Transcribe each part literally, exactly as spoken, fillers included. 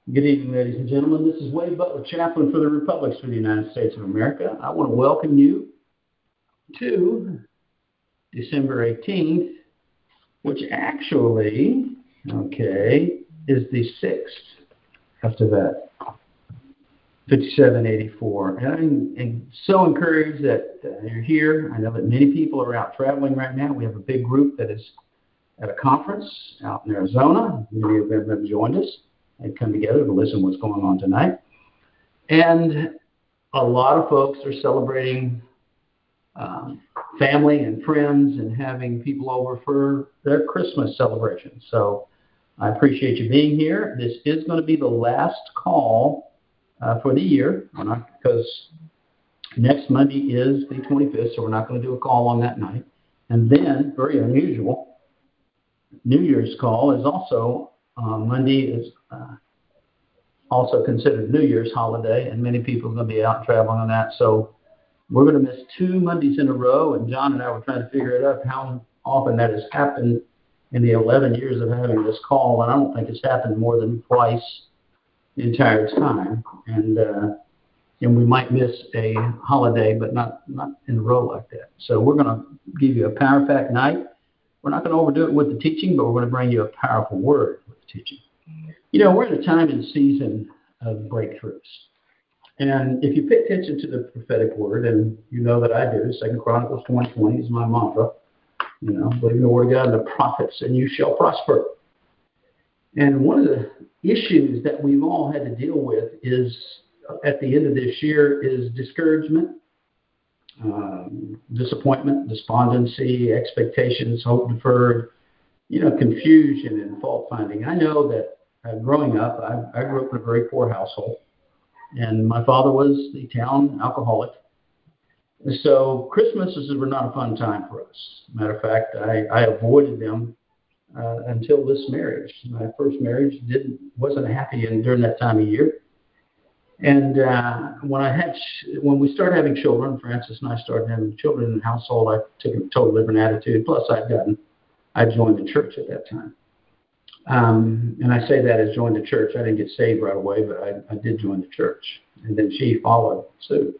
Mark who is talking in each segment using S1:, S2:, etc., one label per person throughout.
S1: Good evening, ladies and gentlemen. This is Wade Butler, chaplain for the Republics for the United States of America. I want to welcome you to December eighteenth, which actually, okay, is the sixth after that, fifty-seven eighty-four. And I'm, I'm so encouraged that uh, you're here. I know that many people are out traveling right now. We have a big group that is at a conference out in Arizona. Many of them have joined us and come together to listen to what's going on tonight. And a lot of folks are celebrating um, family and friends and having people over for their Christmas celebration. So I appreciate you being here. This is going to be the last call uh, for the year, because next Monday is the twenty-fifth, so we're not going to do a call on that night. And then, very unusual, New Year's call is also uh, Monday is uh, also considered New Year's holiday, and many people are going to be out traveling on that. So we're going to miss two Mondays in a row, and John and I were trying to figure it out how often that has happened in the eleven years of having this call, and I don't think it's happened more than twice the entire time. And uh, and we might miss a holiday, but not, not in a row like that. So we're going to give you a power pack night. We're not going to overdo it with the teaching, but we're going to bring you a powerful word with the teaching. You know, we're in a time and season of breakthroughs. And if you pay attention to the prophetic word, and you know that I do, Second Chronicles twenty twenty is my mantra. You know, believe in the word of God and the prophets, and you shall prosper. And one of the issues that we've all had to deal with is, at the end of this year, is discouragement, um, disappointment, despondency, expectations, hope deferred, you know, confusion and fault finding. I know that uh, growing up, I, I grew up in a very poor household, and my father was the town alcoholic. And so Christmases were not a fun time for us. Matter of fact, I, I avoided them uh, until this marriage. My first marriage didn't wasn't happy in, during that time of year. And uh, when I had, when we started having children, Francis and I started having children in the household, I took a totally different attitude. Plus, I'd gotten, I joined the church at that time. Um, and I say that as joined the church. I didn't get saved right away, but I, I did join the church. And then she followed suit.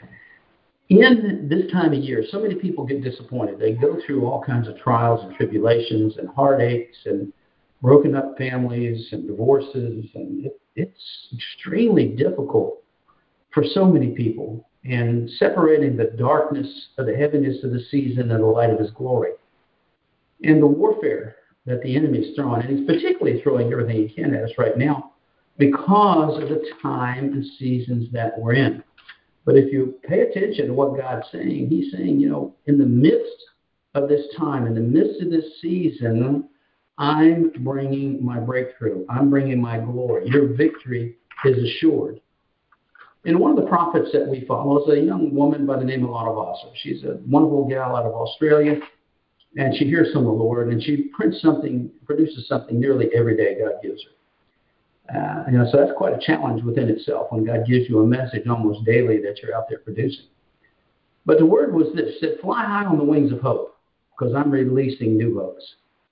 S1: In this time of year, so many people get disappointed. They go through all kinds of trials and tribulations and heartaches and broken up families and divorces, and it, it's extremely difficult for so many people, and separating the darkness of the heaviness of the season and the light of his glory. And the warfare that the enemy is throwing, and he's particularly throwing everything he can at us right now because of the time and seasons that we're in. But if you pay attention to what God's saying, he's saying, you know, in the midst of this time, in the midst of this season, I'm bringing my breakthrough. I'm bringing my glory. Your victory is assured. And one of the prophets that we follow is a young woman by the name of Lotta Vosser. She's a wonderful gal out of Australia, and she hears from the Lord, and she prints something, produces something nearly every day God gives her. Uh, you know, so that's quite a challenge within itself when God gives you a message almost daily that you're out there producing. But the word was this: it said, fly high on the wings of hope, because I'm releasing new hopes.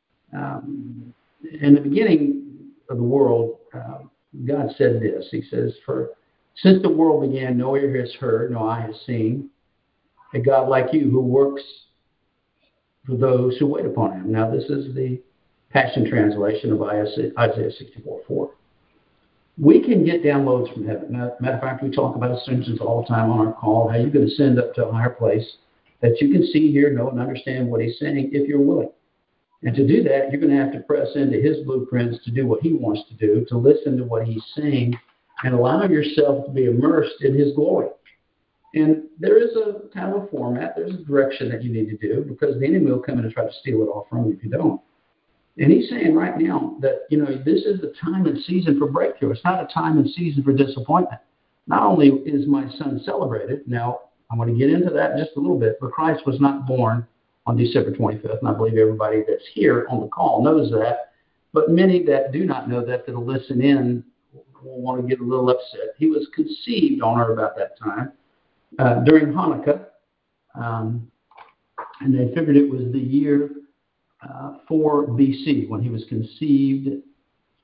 S1: Um, in the beginning of the world, uh, God said this. He says, "For since the world began, no ear has heard, no eye has seen a God like you who works for those who wait upon him." Now, this is the Passion Translation of Isaiah sixty-four four. We can get downloads from heaven. Matter of fact, we talk about ascensions all the time on our call, how you can ascend up to a higher place that you can see, hear, know, and understand what he's saying if you're willing. And to do that, you're going to have to press into his blueprints to do what he wants to do, to listen to what he's saying, and allow yourself to be immersed in his glory. And there is a kind of a format, there's a direction that you need to do, because the enemy will come in and try to steal it all from you if you don't. And he's saying right now that, you know, this is the time and season for breakthrough. It's not a time and season for disappointment. Not only is my son celebrated, now I'm going to get into that in just a little bit, but Christ was not born on December twenty-fifth, and I believe everybody that's here on the call knows that. But many that do not know that, that'll listen in, will want to get a little upset. He was conceived on or about that time uh, during Hanukkah, um, and they figured it was the year uh, four B C when he was conceived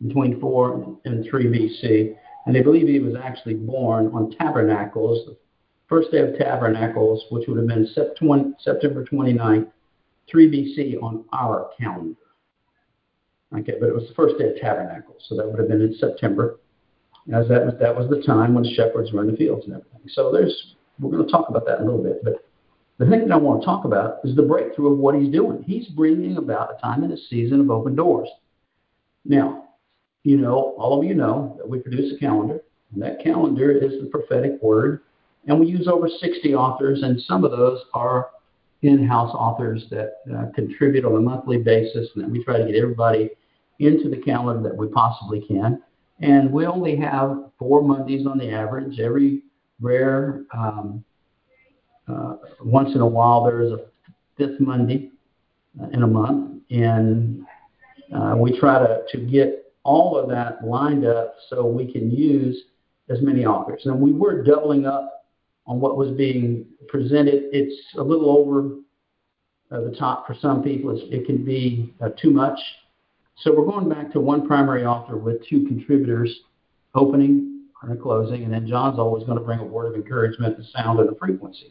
S1: between four and three B C. And they believe he was actually born on Tabernacles, the first day of Tabernacles, which would have been September twenty-ninth, three B C on our calendar. Okay, but it was the first day of Tabernacles, so that would have been in September, as that was that was the time when the shepherds were in the fields and everything. So there's we're going to talk about that in a little bit, but the thing that I want to talk about is the breakthrough of what he's doing. He's bringing about a time and a season of open doors. Now, you know, all of you know that we produce a calendar, and that calendar is the prophetic word, and we use over sixty authors, and some of those are in-house authors that uh, contribute on a monthly basis, and that we try to get everybody into the calendar that we possibly can. And we only have four Mondays on the average. Every rare um, uh, once in a while there is a fifth Monday uh, in a month, and uh, we try to, to get all of that lined up so we can use as many authors. And we were doubling up on what was being presented. It's a little over uh, the top for some people. It's, it can be uh, too much. So we're going back to one primary author with two contributors, opening and closing, and then John's always going to bring a word of encouragement, the sound, and the frequency.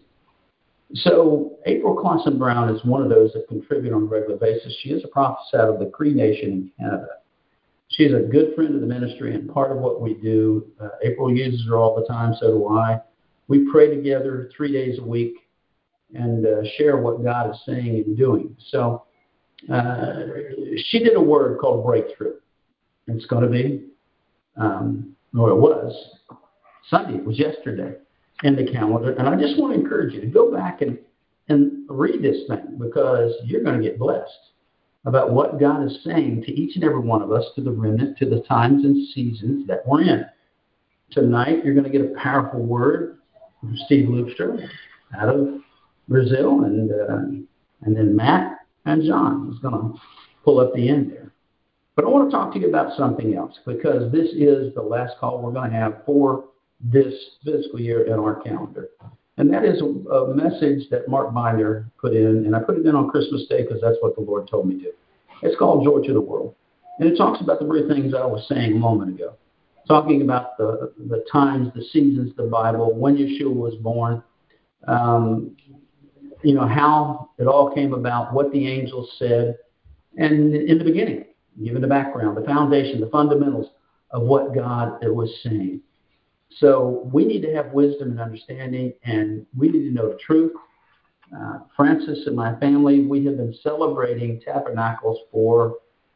S1: So April Clausen Brown is one of those that contribute on a regular basis. She is a prophetess out of the Cree Nation in Canada. She's a good friend of the ministry and part of what we do. Uh, April uses her all the time, so do I. We pray together three days a week and uh, share what God is saying and doing. So uh, she did a word called breakthrough. It's going to be, um, or it was, Sunday. It was yesterday in the calendar. And I just want to encourage you to go back and, and read this thing, because you're going to get blessed about what God is saying to each and every one of us, to the remnant, to the times and seasons that we're in. Tonight, you're going to get a powerful word from Steve Loopster out of Brazil, and uh, and then Matt and John is going to pull up the end there. But I want to talk to you about something else, because this is the last call we're going to have for this fiscal year in our calendar. And that is a, a message that Mark Binder put in, and I put it in on Christmas Day because that's what the Lord told me to. It's called Joy to the World. And it talks about the very things I was saying a moment ago, talking about the, the times, the seasons of the Bible, when Yeshua was born, um, you know, how it all came about, what the angels said, and in the beginning, given the background, the foundation, the fundamentals of what God was saying. So we need to have wisdom and understanding, and we need to know the truth. Uh, Francis and my family, we have been celebrating Tabernacles for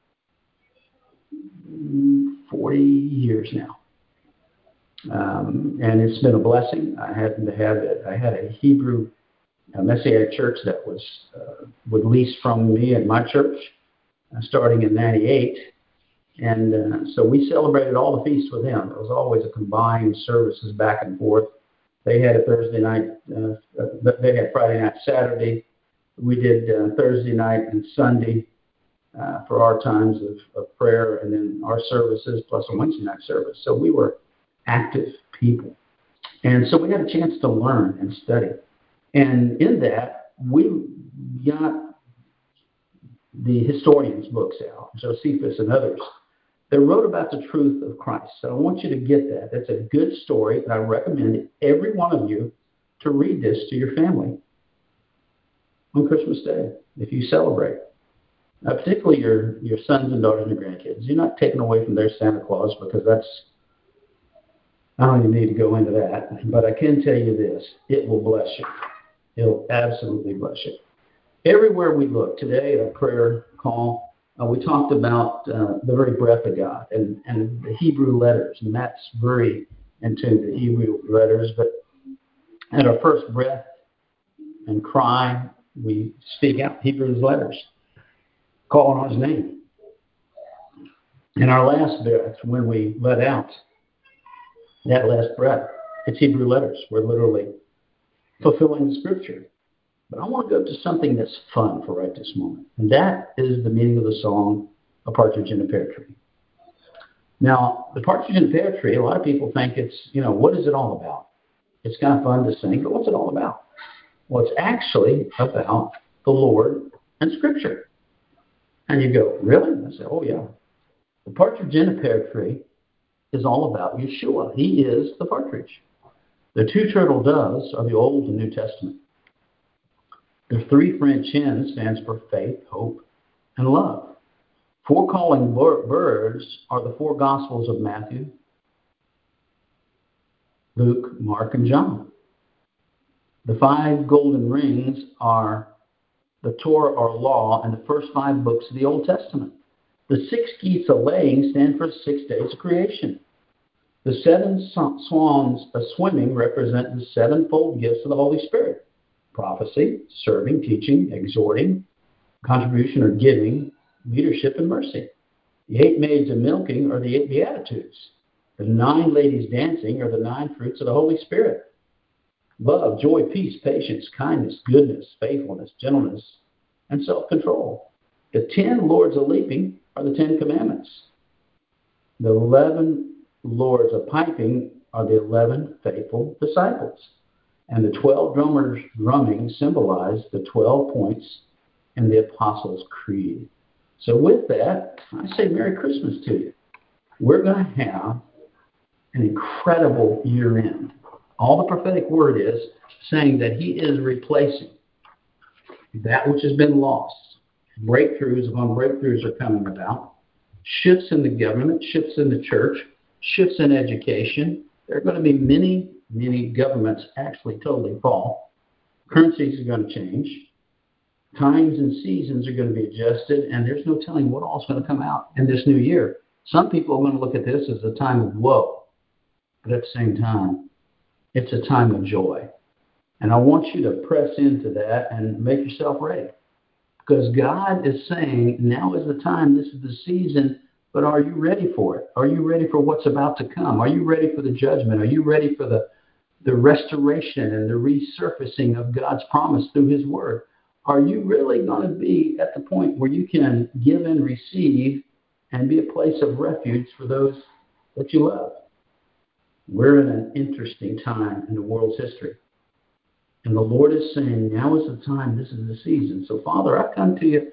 S1: forty years now. Um, and it's been a blessing. I happened to have it. I had a Hebrew a Messianic church that was uh, would lease from me at my church uh, starting in ninety-eight. And uh, so we celebrated all the feasts with them. It was always a combined services back and forth. They had a Thursday night, uh, they had Friday night, Saturday. We did uh, Thursday night and Sunday uh, for our times of, of prayer, and then our services plus a Wednesday night service. So we were active people. And so we had a chance to learn and study. And in that, we got the historians' books out, Josephus and others. They wrote about the truth of Christ. So I want you to get that. That's a good story, and I recommend every one of you to read this to your family on Christmas Day, if you celebrate. Now, particularly your, your sons and daughters and grandkids. You're not taking away from their Santa Claus, because that's, I don't even need to go into that. But I can tell you this, it will bless you. It'll absolutely bless you. Everywhere we look today at a prayer call, Uh, we talked about uh, the very breath of God and, and the Hebrew letters, and that's very into the Hebrew letters. But at our first breath and cry, we speak out Hebrew letters, calling on His name. In our last breath, when we let out that last breath, it's Hebrew letters. We're literally fulfilling the Scripture. But I want to go to something that's fun for right this moment. And that is the meaning of the song, A Partridge in a Pear Tree. Now, the Partridge in a Pear Tree, a lot of people think it's, you know, what is it all about? It's kind of fun to sing, but what's it all about? Well, it's actually about the Lord and Scripture. And you go, really? I say, oh, yeah. The partridge in a pear tree is all about Yeshua. He is the partridge. The two turtle doves are the Old and New Testament. The three French hens stands for faith, hope, and love. Four calling birds are the four Gospels of Matthew, Luke, Mark, and John. The five golden rings are the Torah or law and the first five books of the Old Testament. The six geese a laying stand for six days of creation. The seven swans a swimming represent the sevenfold gifts of the Holy Spirit: prophecy, serving, teaching, exhorting, contribution or giving, leadership, and mercy. The eight maids a milking are the eight Beatitudes. The nine ladies dancing are the nine fruits of the Holy Spirit: love, joy, peace, patience, kindness, goodness, faithfulness, gentleness, and self-control. The ten lords a leaping are the Ten Commandments. The eleven lords a piping are the eleven faithful disciples. And the twelve drummers drumming symbolize the twelve points in the Apostles' Creed. So with that, I say Merry Christmas to you. We're going to have an incredible year end. All the prophetic word is saying that he is replacing that which has been lost. Breakthroughs upon breakthroughs are coming about. Shifts in the government, shifts in the church, shifts in education. There are going to be many, many governments actually totally fall. Currencies are going to change. Times and seasons are going to be adjusted, and there's no telling what all is going to come out in this new year. Some people are going to look at this as a time of woe, but at the same time, it's a time of joy. And I want you to press into that and make yourself ready. Because God is saying, now is the time, this is the season, but are you ready for it? Are you ready for what's about to come? Are you ready for the judgment? Are you ready for the, the restoration and the resurfacing of God's promise through his word? Are you really going to be at the point where you can give and receive and be a place of refuge for those that you love? We're in an interesting time in the world's history. And the Lord is saying, now is the time, this is the season. So, Father, I come to you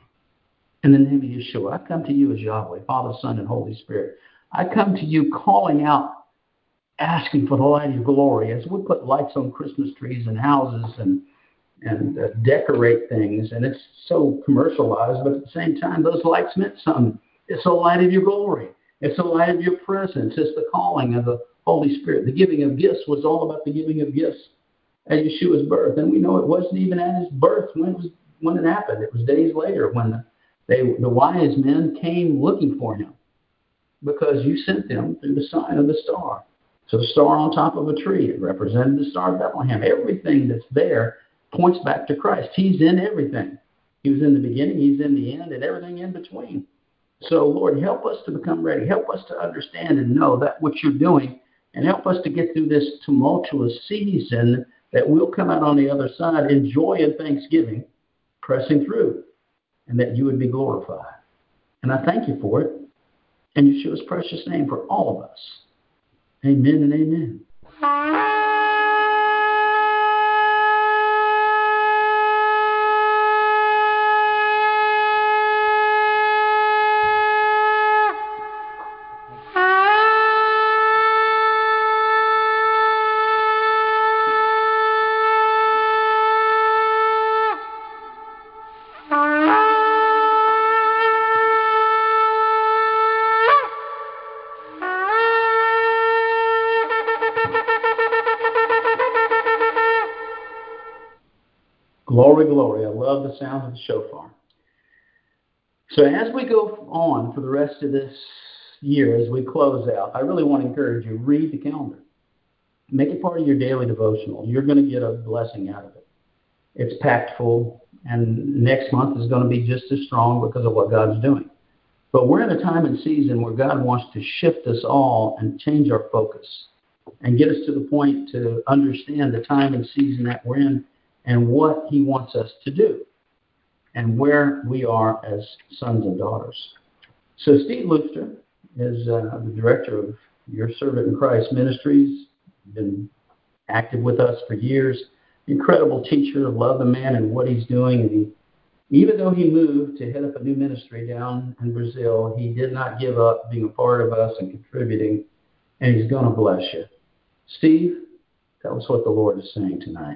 S1: in the name of Yeshua. I come to you as Yahweh, Father, Son, and Holy Spirit. I come to you calling out, asking for the light of your glory as we put lights on Christmas trees and houses and, and uh, decorate things. And it's so commercialized, but at the same time, those lights meant something. It's the light of your glory. It's the light of your presence. It's the calling of the Holy Spirit. The giving of gifts was all about the giving of gifts at Yeshua's birth. And we know it wasn't even at his birth when it was when it happened. It was days later when the, they, the wise men came looking for him because you sent them through the sign of the star. So the star on top of a tree, it represented the star of Bethlehem. Everything that's there points back to Christ. He's in everything. He was in the beginning, he's in the end, and everything in between. So, Lord, help us to become ready. Help us to understand and know that what you're doing, and help us to get through this tumultuous season that we'll come out on the other side in joy and thanksgiving, pressing through, and that you would be glorified. And I thank you for it in Yeshua's precious name for all of us. Amen and amen. Glory, glory. I love the sound of the shofar. So as we go on for the rest of this year, as we close out, I really want to encourage you, read the calendar. Make it part of your daily devotional. You're going to get a blessing out of it. It's packed full, and next month is going to be just as strong because of what God's doing. But we're in a time and season where God wants to shift us all and change our focus and get us to the point to understand the time and season that we're in and what he wants us to do and where we are as sons and daughters. So Steve Luther is uh, the director of Your Servant in Christ Ministries, been active with us for years, incredible teacher, love the man and what he's doing, and he Even though he moved to head up a new ministry down in Brazil, he did not give up being a part of us and contributing, and he's going to bless you. Steve, tell us what the Lord is saying tonight.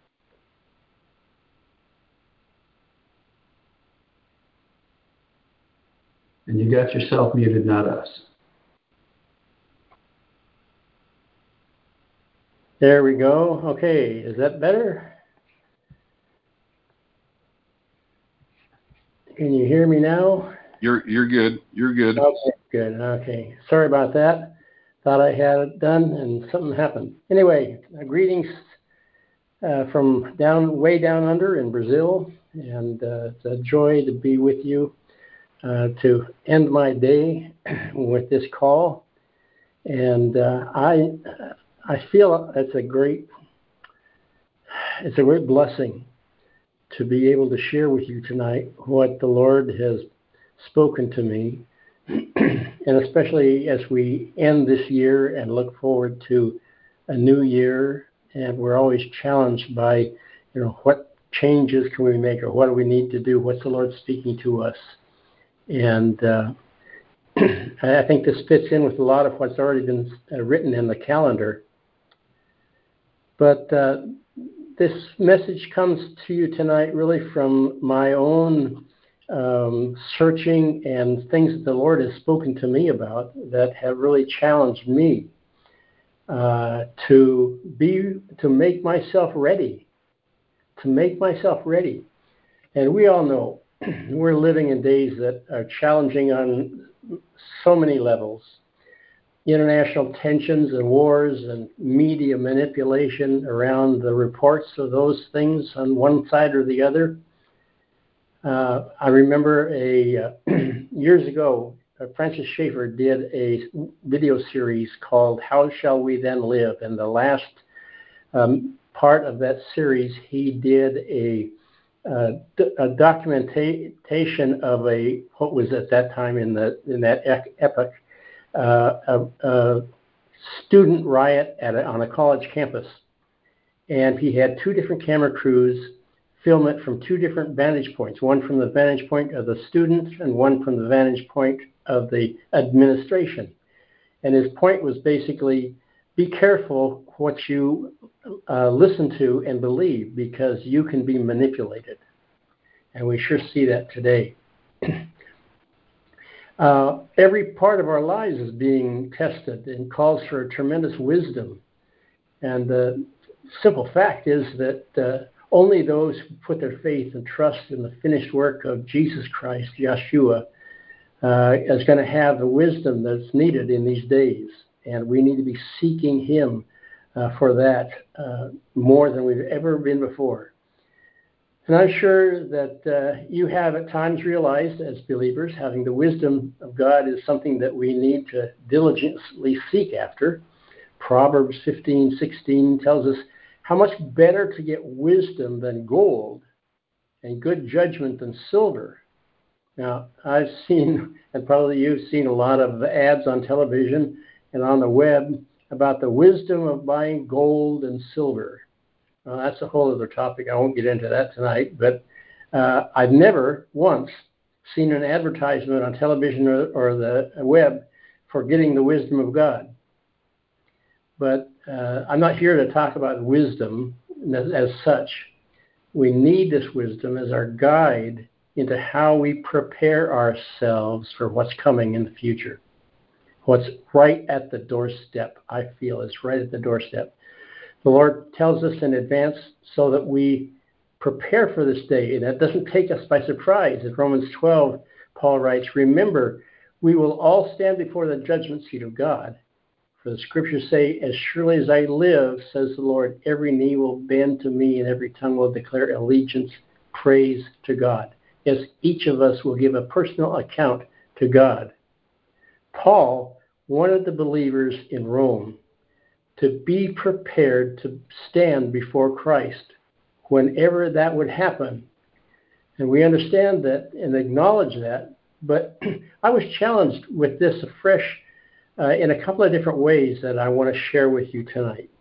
S1: And you got yourself muted, not us.
S2: There we go. Okay, is that better? Can you hear me now?
S3: You're you're good. You're good.
S2: Okay, good. Okay. Sorry about that. Thought I had it done and something happened. Anyway, uh, greetings uh, from down way down under in Brazil, and uh, it's a joy to be with you uh, to end my day with this call. And uh, I I feel it's a great it's a great blessing to be able to share with you tonight what the Lord has spoken to me, and especially as we end this year and look forward to a new year, and we're always challenged by, you know, what changes can we make, or what do we need to do, what's the Lord speaking to us. And uh, I think this fits in with a lot of what's already been uh, written in the calendar. But uh, this message comes to you tonight really from my own um, searching and things that the Lord has spoken to me about that have really challenged me uh, to be, to make myself ready, to make myself ready. And we all know we're living in days that are challenging on so many levels. International tensions and wars and media manipulation around the reports of those things on one side or the other. Uh, I remember a uh, years ago, uh, Francis Schaeffer did a video series called How Shall We Then Live? And the last um, part of that series, he did a, uh, d- a documentation of a what was at that time in the in that ec- epoch. Uh, a, a student riot at a, on a college campus, and he had two different camera crews film it from two different vantage points, one from the vantage point of the students and one from the vantage point of the administration. And his point was basically, be careful what you uh, listen to and believe, because you can be manipulated. And we sure see that today. Uh, every part of our lives is being tested and calls for a tremendous wisdom. And the simple fact is that uh, only those who put their faith and trust in the finished work of Jesus Christ, Yeshua, uh, is going to have the wisdom that's needed in these days. And we need to be seeking Him uh, for that uh, more than we've ever been before. And I'm sure that uh, you have at times realized, as believers, having the wisdom of God is something that we need to diligently seek after. Proverbs fifteen sixteen tells us how much better to get wisdom than gold and good judgment than silver. Now, I've seen, and probably you've seen, a lot of ads on television and on the web about the wisdom of buying gold and silver. Well, that's a whole other topic. I won't get into that tonight, but uh, I've never once seen an advertisement on television or, or the web for getting the wisdom of God. But uh, I'm not here to talk about wisdom as, as such. We need this wisdom as our guide into how we prepare ourselves for what's coming in the future. What's right at the doorstep, I feel, is right at the doorstep. The Lord tells us in advance so that we prepare for this day, and that doesn't take us by surprise. In Romans twelve, Paul writes, remember, we will all stand before the judgment seat of God. For the scriptures say, as surely as I live, says the Lord, every knee will bend to me and every tongue will declare allegiance, praise to God. Yes, each of us will give a personal account to God. Paul wanted the believers in Rome to be prepared to stand before Christ whenever that would happen. And we understand that and acknowledge that, but I was challenged with this afresh uh, in a couple of different ways that I want to share with you tonight.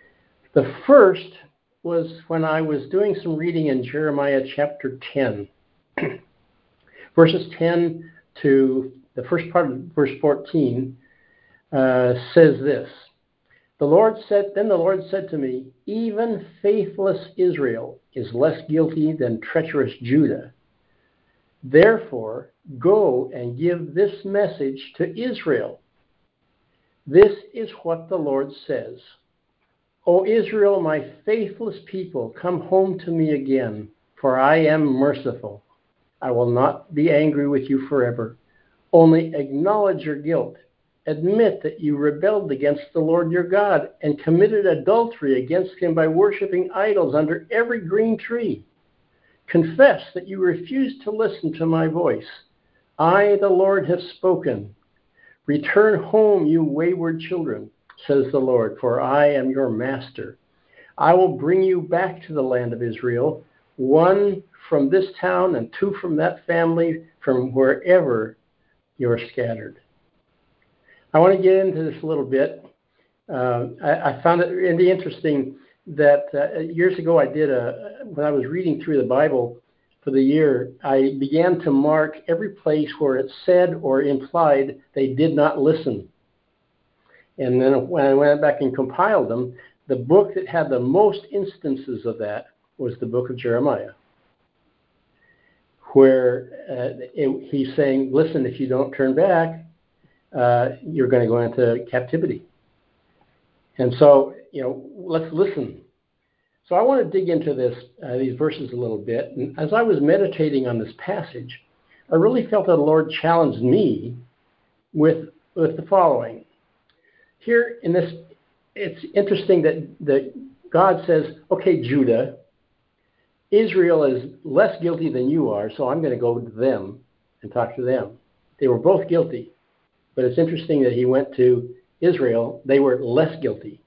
S2: The first was when I was doing some reading in Jeremiah chapter ten. Verses ten to the first part of verse fourteen uh, says this. The Lord said, then the Lord said to me, even faithless Israel is less guilty than treacherous Judah. Therefore, go and give this message to Israel. This is what the Lord says. O Israel, my faithless people, come home to me again, for I am merciful. I will not be angry with you forever. Only acknowledge your guilt. Admit that you rebelled against the Lord your God and committed adultery against him by worshiping idols under every green tree. Confess that you refused to listen to my voice. I, the Lord, have spoken. Return home, you wayward children, says the Lord, for I am your master. I will bring you back to the land of Israel, one from this town and two from that family, from wherever you're scattered. I want to get into this a little bit. Uh, I, I found it really interesting that uh, years ago I did a, when I was reading through the Bible for the year, I began to mark every place where it said or implied they did not listen. And then when I went back and compiled them, the book that had the most instances of that was the book of Jeremiah, where uh, it, he's saying, listen, if you don't turn back, uh, you're going to go into captivity. And so, you know, let's listen. So I want to dig into this, uh, these verses a little bit. And as I was meditating on this passage, I really felt that the Lord challenged me with, with the following. Here in this, it's interesting that, that God says, okay, Judah, Israel is less guilty than you are, so I'm going to go to them and talk to them. They were both guilty, but it's interesting that he went to Israel. They were less guilty.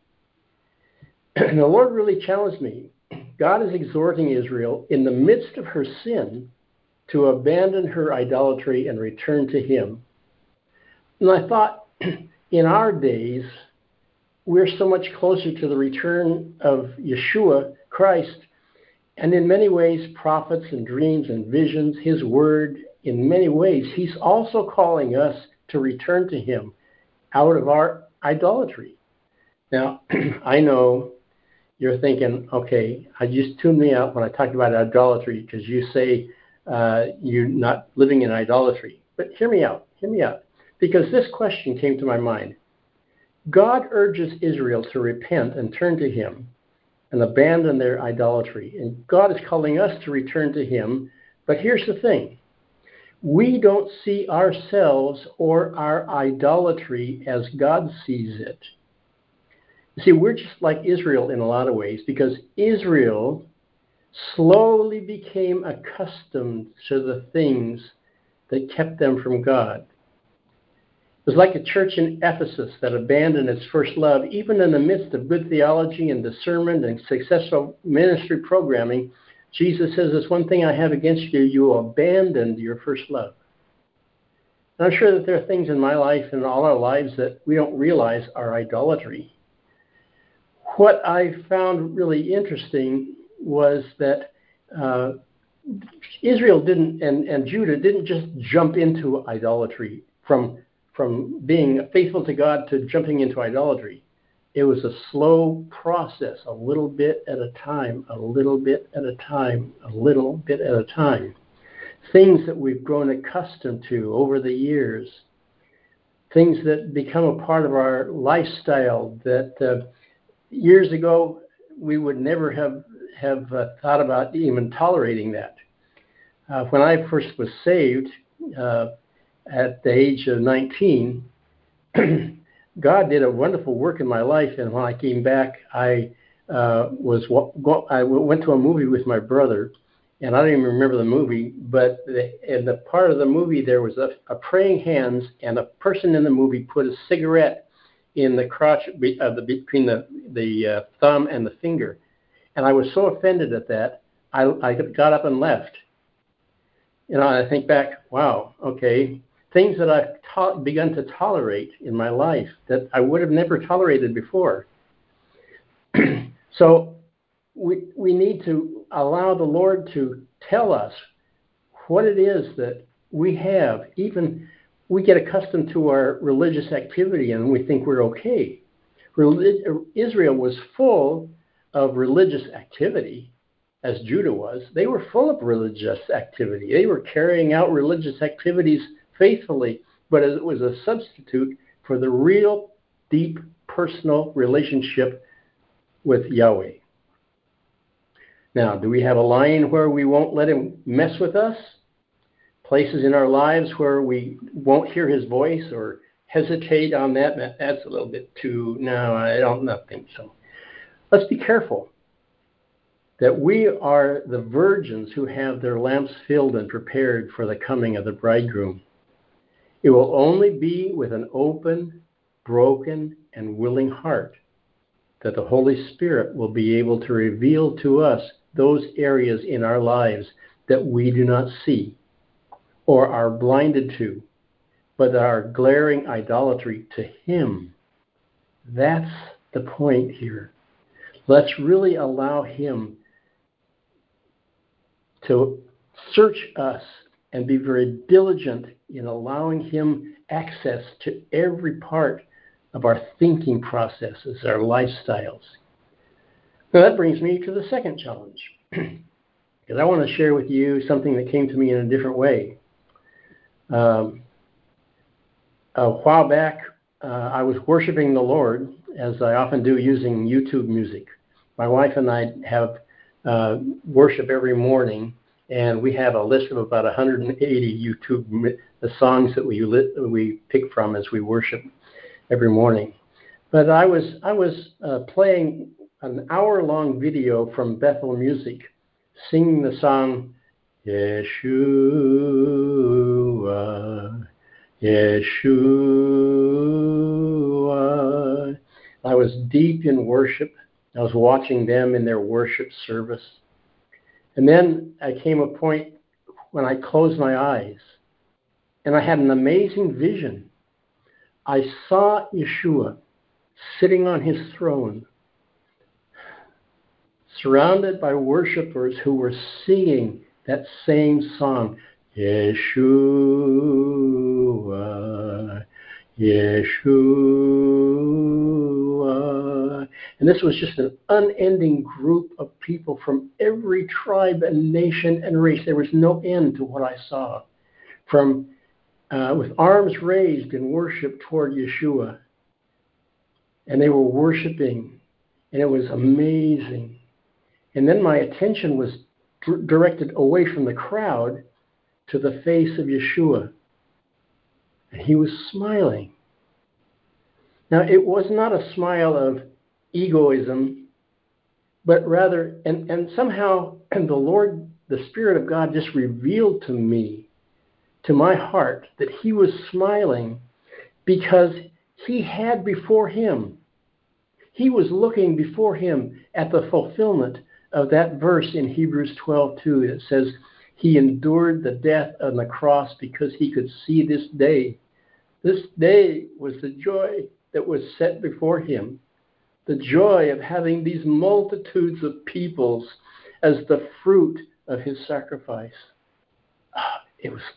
S2: And the Lord really challenged me. God is exhorting Israel in the midst of her sin to abandon her idolatry and return to him. And I thought, in our days, we're so much closer to the return of Yeshua, Christ, and in many ways, prophets and dreams and visions, his word, in many ways, he's also calling us to return to him out of our idolatry. Now, I know you're thinking, okay, I just tuned me out when I talked about idolatry because you say uh, you're not living in idolatry. But hear me out, hear me out. Because this question came to my mind. God urges Israel to repent and turn to him and abandon their idolatry. And God is calling us to return to him. But here's the thing. We don't see ourselves or our idolatry as God sees it. You see, we're just like Israel in a lot of ways because Israel slowly became accustomed to the things that kept them from God. It was like a church in Ephesus that abandoned its first love, even in the midst of good theology and discernment and successful ministry programming. Jesus says, there's one thing I have against you, you abandoned your first love. And I'm sure that there are things in my life and all our lives that we don't realize are idolatry. What I found really interesting was that uh, Israel didn't, and, and Judah didn't just jump into idolatry from from being faithful to God to jumping into idolatry. It was a slow process, a little bit at a time, a little bit at a time, a little bit at a time. Things that we've grown accustomed to over the years, things that become a part of our lifestyle that uh, years ago we would never have, have uh, thought about even tolerating that. Uh, when I first was saved, uh, at the age of nineteen, God did a wonderful work in my life, and when I came back, I uh, was I went to a movie with my brother, and I don't even remember the movie, but the, in the part of the movie there was a, a praying hands, and a person in the movie put a cigarette in the crotch uh, the, between the the uh, thumb and the finger, and I was so offended at that, I, I got up and left. You know, I think back, wow, okay. Things that I've to- begun to tolerate in my life that I would have never tolerated before. So we we need to allow the Lord to tell us what it is that we have. Even we get accustomed to our religious activity and we think we're okay. Relig- Israel was full of religious activity, as Judah was. They were full of religious activity. They were carrying out religious activities faithfully, but it was a substitute for the real, deep, personal relationship with Yahweh. Now, do we have a line where we won't let him mess with us? Places in our lives where we won't hear his voice or hesitate on that? That's a little bit too, no, I don't not think so. Let's be careful that we are the virgins who have their lamps filled and prepared for the coming of the bridegroom. It will only be with an open, broken, and willing heart that the Holy Spirit will be able to reveal to us those areas in our lives that we do not see or are blinded to, but that are glaring idolatry to him. That's the point here. Let's really allow him to search us and be very diligent in allowing him access to every part of our thinking processes, our lifestyles. Now that brings me to the second challenge, because I want to share with you something that came to me in a different way. Um, a while back, uh, I was worshiping the Lord, as I often do, using YouTube music. My wife and I have uh, worship every morning, and we have a list of about one hundred eighty YouTube the songs that we lit, we pick from as we worship every morning. But I was I was uh, playing an hour-long video from Bethel Music, singing the song Yeshua, Yeshua. I was deep in worship. I was watching them in their worship service. And then I came a point when I closed my eyes and I had an amazing vision. I saw Yeshua sitting on his throne, surrounded by worshipers who were singing that same song, Yeshua, Yeshua. And this was just an unending group of people from every tribe and nation and race. There was no end to what I saw. From uh, with arms raised in worship toward Yeshua. And they were worshiping, and it was amazing. And then my attention was d- directed away from the crowd to the face of Yeshua. And he was smiling. Now, it was not a smile of egoism, but rather, and, and somehow and the Lord, the Spirit of God just revealed to me, to my heart, that he was smiling because he had before him, he was looking before him at the fulfillment of that verse in Hebrews twelve two that says, he endured the death on the cross because he could see this day. This day was the joy that was set before him. The joy of having these multitudes of peoples as the fruit of his sacrifice. Ah, it was,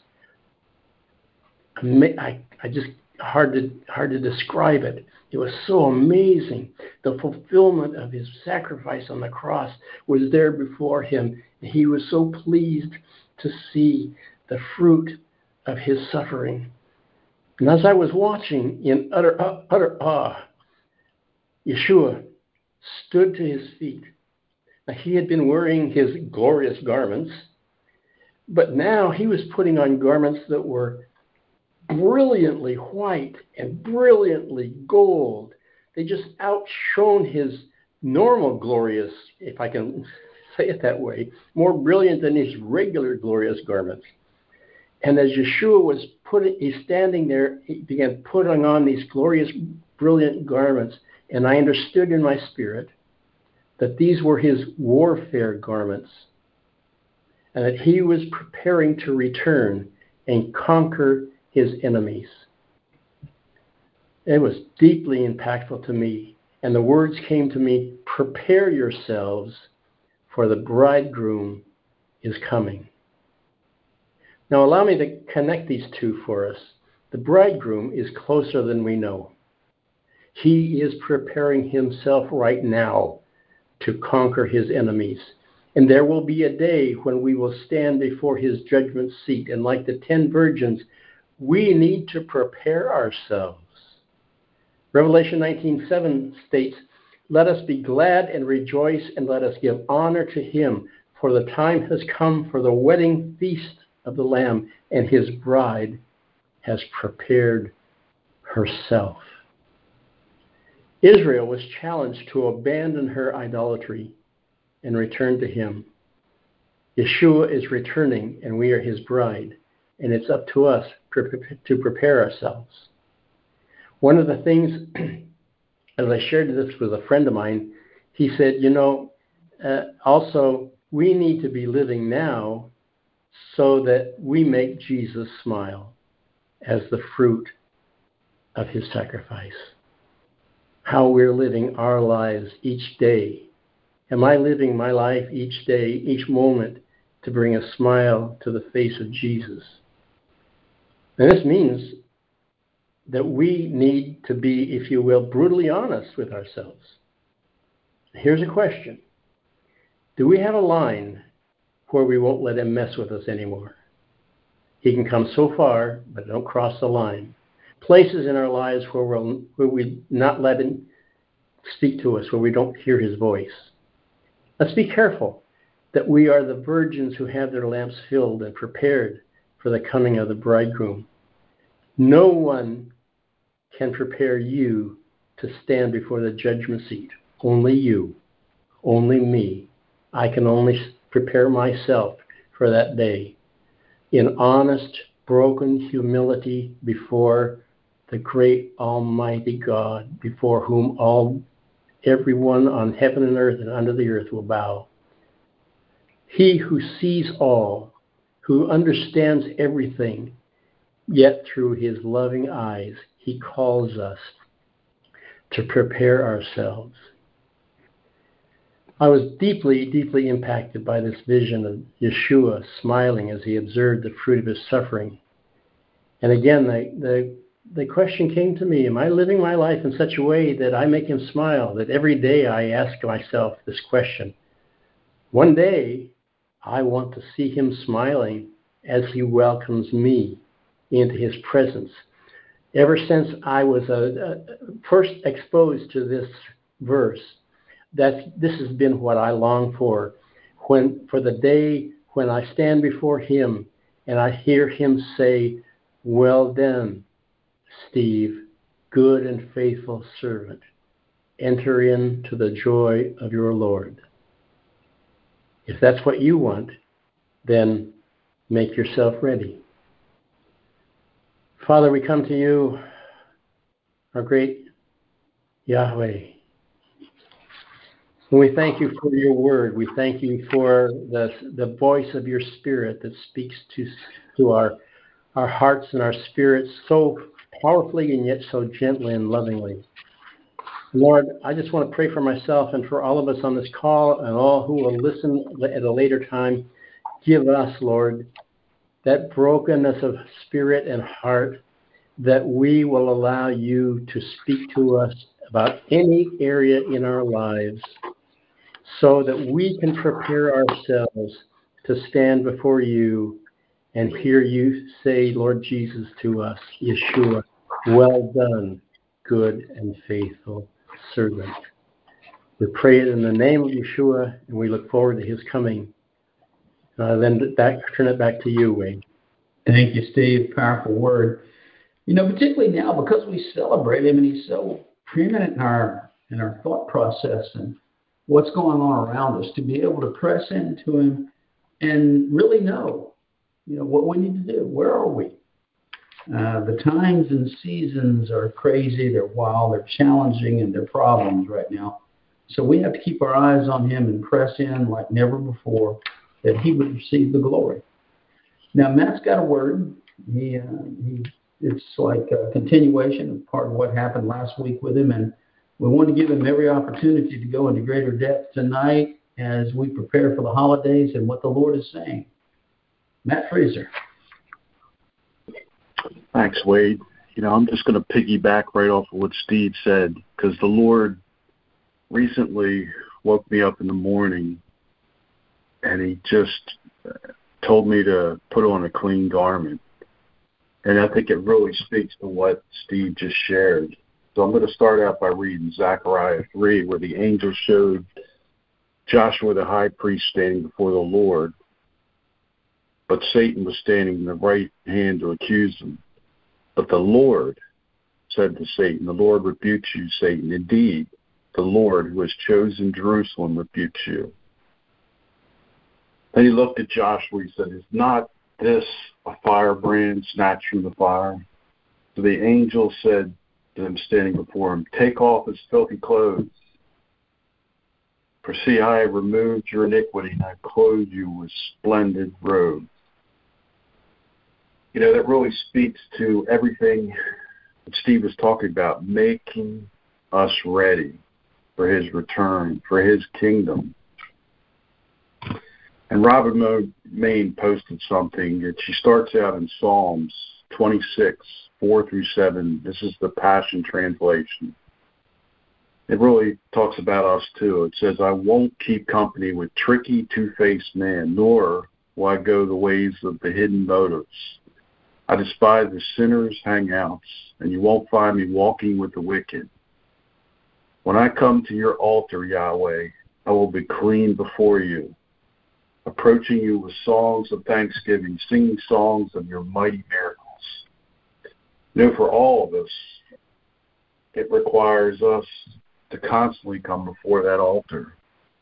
S2: I, I just, hard to, hard to describe it. It was so amazing. The fulfillment of his sacrifice on the cross was there before him. He was so pleased to see the fruit of his suffering. And as I was watching in utter, uh, utter awe, Yeshua stood to his feet. Now, he had been wearing his glorious garments, but now he was putting on garments that were brilliantly white and brilliantly gold. They just outshone his normal glorious, if I can say it that way, more brilliant than his regular glorious garments. And as Yeshua was putting, he's standing there, he began putting on these glorious, brilliant garments. And I understood in my spirit that these were his warfare garments and that he was preparing to return and conquer his enemies. It was deeply impactful to me. And the words came to me, prepare yourselves, for the bridegroom is coming. Now allow me to connect these two for us. The bridegroom is closer than we know. He is preparing himself right now to conquer his enemies. And there will be a day when we will stand before his judgment seat. And like the ten virgins, we need to prepare ourselves. Revelation nineteen seven states, "Let us be glad and rejoice, and let us give honor to him, for the time has come for the wedding feast of the Lamb, and his bride has prepared herself." Israel was challenged to abandon her idolatry and return to him. Yeshua is returning, and we are his bride, and it's up to us to prepare ourselves. One of the things, as I shared this with a friend of mine, he said, you know, uh, also, we need to be living now so that we make Jesus smile as the fruit of his sacrifice. How we're living our lives each day. Am I living my life each day, each moment, to bring a smile to the face of Jesus? And this means that we need to be, if you will, brutally honest with ourselves. Here's a question. Do we have a line where we won't let him mess with us anymore? He can come so far, but don't cross the line. Places in our lives where we'll where we not let him speak to us, where we don't hear his voice. Let's be careful that we are the virgins who have their lamps filled and prepared for the coming of the bridegroom. No one can prepare you to stand before the judgment seat. Only you. Only me. I can only prepare myself for that day in honest, broken humility before the great Almighty God, before whom all everyone on heaven and earth and under the earth will bow. He who sees all, who understands everything, yet through his loving eyes, he calls us to prepare ourselves. I was deeply, deeply impacted by this vision of Yeshua smiling as he observed the fruit of his suffering. And again, the, the, the question came to me, am I living my life in such a way that I make him smile? That every day I ask myself this question. One day, I want to see him smiling as he welcomes me into his presence. Ever since I was uh, first exposed to this verse, that's, this has been what I long for, when for the day when I stand before him and I hear him say, "Well done, Steve, good and faithful servant. Enter into the joy of your Lord." If that's what you want, then make yourself ready. Father, we come to you, our great Yahweh. And we thank you for your word. We thank you for the, the voice of your Spirit that speaks to, to our, our hearts and our spirits so powerfully and yet so gently and lovingly. Lord, I just want to pray for myself and for all of us on this call and all who will listen at a later time. Give us, Lord, that brokenness of spirit and heart, that we will allow you to speak to us about any area in our lives so that we can prepare ourselves to stand before you and hear you say, Lord Jesus, to us, Yeshua, "Well done, good and faithful servant." We pray it in the name of Yeshua, and we look forward to his coming. Uh, then back, turn it back to you, Wayne.
S1: Thank you, Steve. Powerful word. You know, particularly now because we celebrate him and he's so preeminent in our in our thought process and what's going on around us, to be able to press into him and really know, you know, what we need to do. Where are we? Uh, the times and seasons are crazy. They're wild. They're challenging, and they're problems right now. So we have to keep our eyes on him and press in like never before, that he would receive the glory. Now, Matt's got a word. He, uh, he it's like a continuation of part of what happened last week with him, and we want to give him every opportunity to go into greater depth tonight as we prepare for the holidays and what the Lord is saying. Matt Fraser.
S4: Thanks, Wade. You know, I'm just going to piggyback right off of what Steve said, because the Lord recently woke me up in the morning and he just told me to put on a clean garment. And I think it really speaks to what Steve just shared. So I'm going to start out by reading Zechariah three, where the angel showed Joshua the high priest standing before the Lord, but Satan was standing in the right hand to accuse him. But the Lord said to Satan, the Lord rebukes you, Satan. Indeed, the Lord who has chosen Jerusalem rebukes you. Then he looked at Joshua, he said, is not this a firebrand snatched from the fire? So the angel said to him standing before him, take off his filthy clothes. For see, I have removed your iniquity, and I have clothed you with splendid robes. You know, that really speaks to everything that Steve was talking about, making us ready for his return, for his kingdom. And Robin Main posted something that she starts out in Psalms twenty-six, four through seven. This is the Passion Translation. It really talks about us too. It says, I won't keep company with tricky, two-faced man, nor will I go the ways of the hidden motives. I despise the sinners' hangouts, and you won't find me walking with the wicked. When I come to your altar, Yahweh, I will be clean before you, approaching you with songs of thanksgiving, singing songs of your mighty miracles. You know, for all of us, it requires us to constantly come before that altar.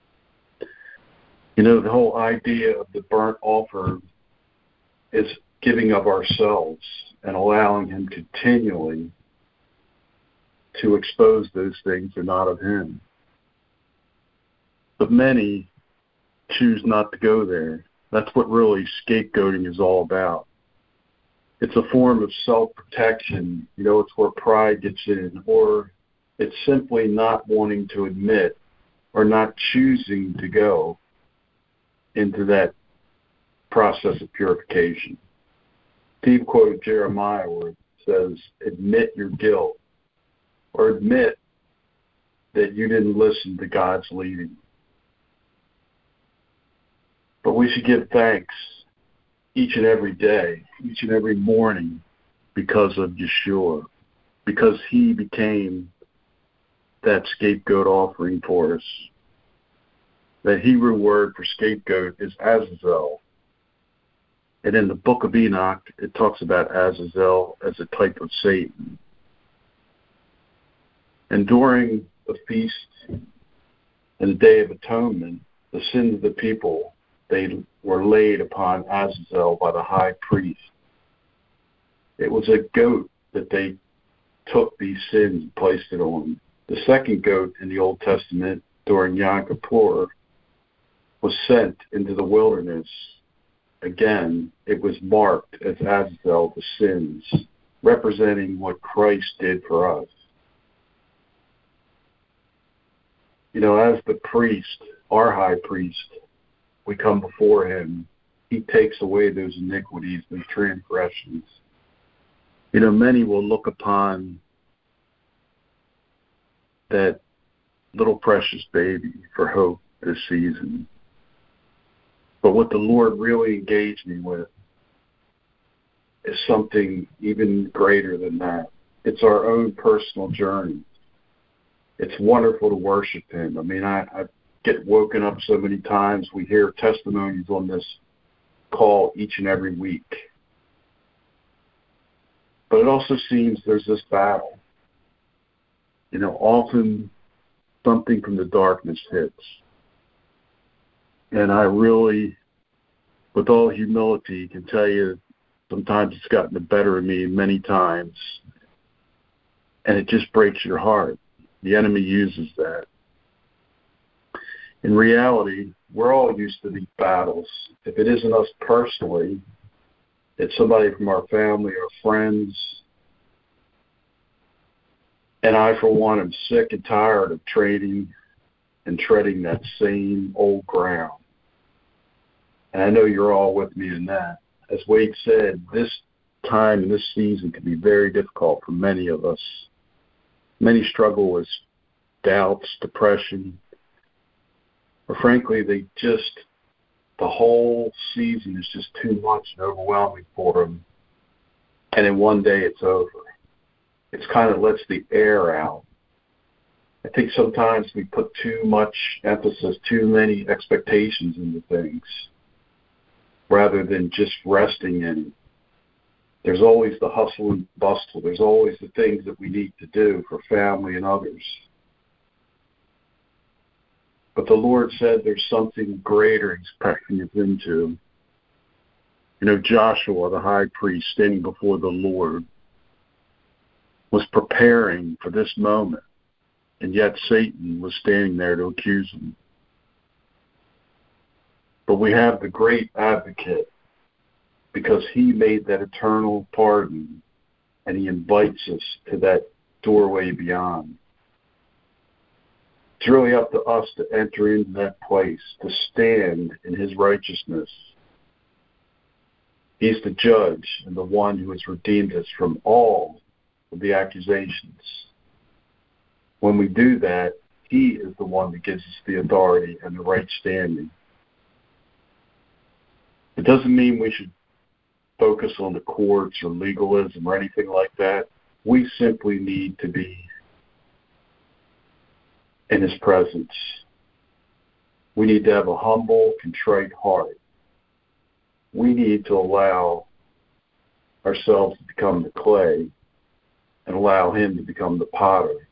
S4: You know, the whole idea of the burnt offering is giving of ourselves and allowing him continually to expose those things that are not of him. But many choose not to go there. That's what really scapegoating is all about. It's a form of self-protection. You know, it's where pride gets in, or it's simply not wanting to admit or not choosing to go into that process of purification. Steve quoted Jeremiah where it says, admit your guilt, or admit that you didn't listen to God's leading. But we should give thanks each and every day, each and every morning, because of Yeshua, because he became that scapegoat offering for us. The Hebrew word for scapegoat is Azazel. And in the book of Enoch, it talks about Azazel as a type of Satan. And during the feast and the Day of Atonement, the sins of the people, they were laid upon Azazel by the high priest. It was a goat that they took these sins and placed it on. The second goat in the Old Testament during Yom Kippur was sent into the wilderness. Again, it was marked as Azazel, the sins, representing what Christ did for us. You know, as the priest, our high priest, we come before him. He takes away those iniquities and transgressions. You know, many will look upon that little precious baby for hope this season. But what the Lord really engaged me with is something even greater than that. It's our own personal journey. It's wonderful to worship him. I mean, I, I get woken up so many times. We hear testimonies on this call each and every week. But it also seems there's this battle. You know, often something from the darkness hits. And I really, with all humility, can tell you sometimes it's gotten the better of me many times. And it just breaks your heart. The enemy uses that. In reality, we're all used to these battles. If it isn't us personally, it's somebody from our family or friends. And I, for one, am sick and tired of trading and treading that same old ground. And I know you're all with me in that. As Wade said, this time and this season can be very difficult for many of us. Many struggle with doubts, depression, or frankly, they just, the whole season is just too much and overwhelming for them. And in one day it's over. It's kind of lets the air out. I think sometimes we put too much emphasis, too many expectations into things, rather than just resting in it. There's always the hustle and bustle. There's always the things that we need to do for family and others. But the Lord said there's something greater He's pressing us into. You know, Joshua, the high priest, standing before the Lord, was preparing for this moment, and yet Satan was standing there to accuse him. But we have the great advocate, because He made that eternal pardon, and He invites us to that doorway beyond. It's really up to us to enter into that place, to stand in His righteousness. He's the judge and the one who has redeemed us from all of the accusations. When we do that, He is the one that gives us the authority and the right standing. It doesn't mean we should focus on the courts or legalism or anything like that. We simply need to be in His presence. We need to have a humble, contrite heart. We need to allow ourselves to become the clay and allow Him to become the potter.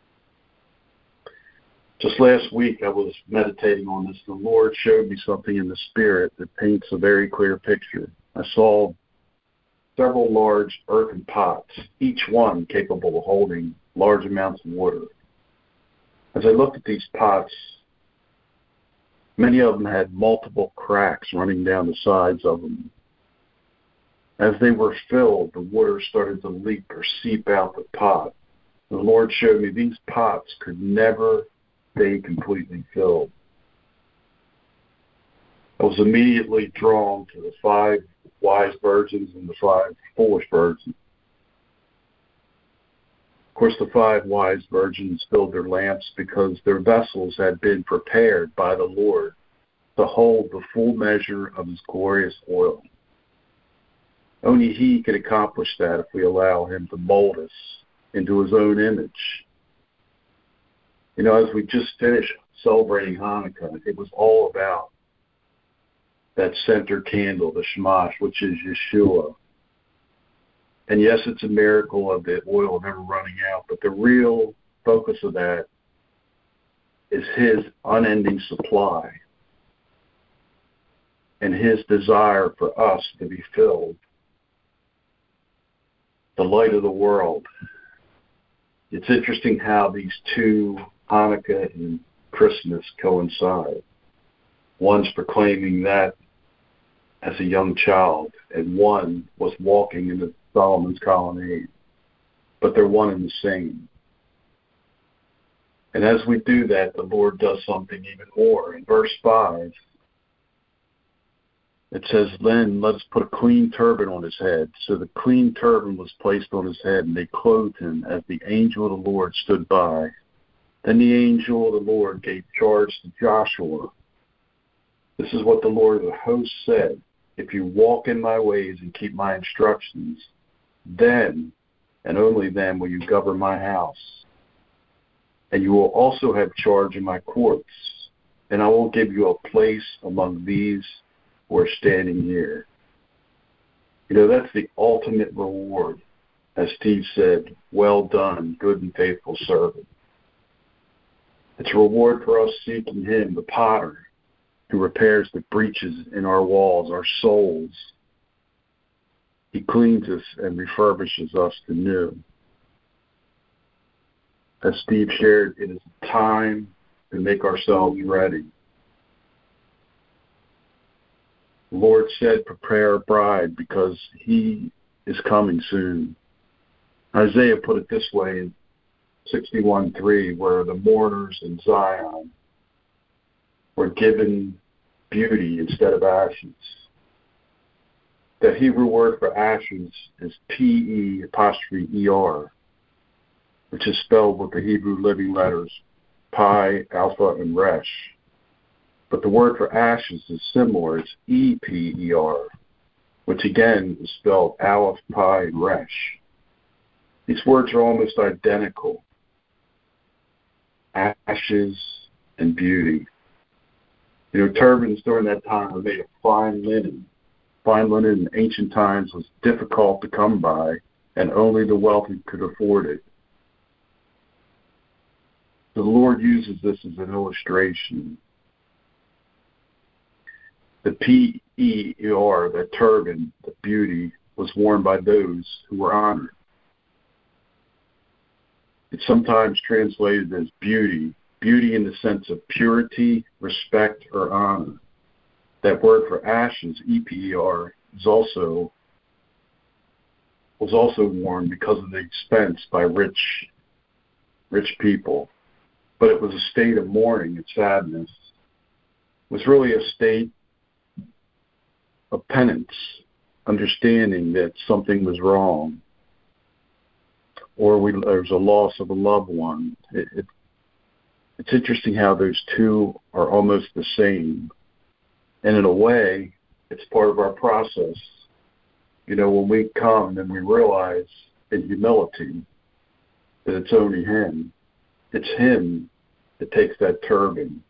S4: Just last week I was meditating on this. The Lord showed me something in the Spirit that paints a very clear picture. I saw several large earthen pots, each one capable of holding large amounts of water. As I looked at these pots, many of them had multiple cracks running down the sides of them. As they were filled, the water started to leak or seep out the pot. The Lord showed me these pots could never stay completely filled. I was immediately drawn to the five wise virgins and the five foolish virgins. Of course, the five wise virgins filled their lamps because their vessels had been prepared by the Lord to hold the full measure of His glorious oil. Only He can accomplish that if we allow Him to mold us into His own image. You know, as we just finished celebrating Hanukkah, it was all about that center candle, the Shamash, which is Yeshua. And yes, it's a miracle of the oil never running out, but the real focus of that is His unending supply and His desire for us to be filled. The light of the world. It's interesting how these two, Hanukkah and Christmas, coincide. One's proclaiming that as a young child, and one was walking into Solomon's colonnade. But they're one and the same. And as we do that, the Lord does something even more. In verse five, it says, "Then let us put a clean turban on his head." So the clean turban was placed on his head, and they clothed him as the angel of the Lord stood by. Then the angel of the Lord gave charge to Joshua. This is what the Lord of the hosts said: "If you walk in my ways and keep my instructions, then and only then will you govern my house. And you will also have charge in my courts, and I will give you a place among these who are standing here." You know, that's the ultimate reward. As Steve said, "Well done, good and faithful servant." It's a reward for us seeking Him, the potter, who repairs the breaches in our walls, our souls. He cleans us and refurbishes us to new. As Steve shared, it is time to make ourselves ready. The Lord said, "Prepare a bride," because He is coming soon. Isaiah put it this way in sixty-one three, where the mourners in Zion were given beauty instead of ashes. The Hebrew word for ashes is P E apostrophe E R, which is spelled with the Hebrew living letters Pi, Alpha, and Resh. But the word for ashes is similar. It's E P E R, which again is spelled Aleph, Pi, and Resh. These words are almost identical. Ashes and beauty. You know, turbans during that time were made of fine linen. Fine linen in ancient times was difficult to come by, and only the wealthy could afford it. The Lord uses this as an illustration. The P E E R, the turban, the beauty, was worn by those who were honored. It's sometimes translated as beauty, beauty in the sense of purity, respect, or honor. That word for ashes, E P E R, is also was also worn because of the expense by rich rich people. But it was a state of mourning and sadness. It was really a state of penance, understanding that something was wrong, or we, there was a loss of a loved one. It, it, it's interesting how those two are almost the same. And in a way, it's part of our process. You know, when we come and we realize in humility that it's only Him, it's Him that takes that turban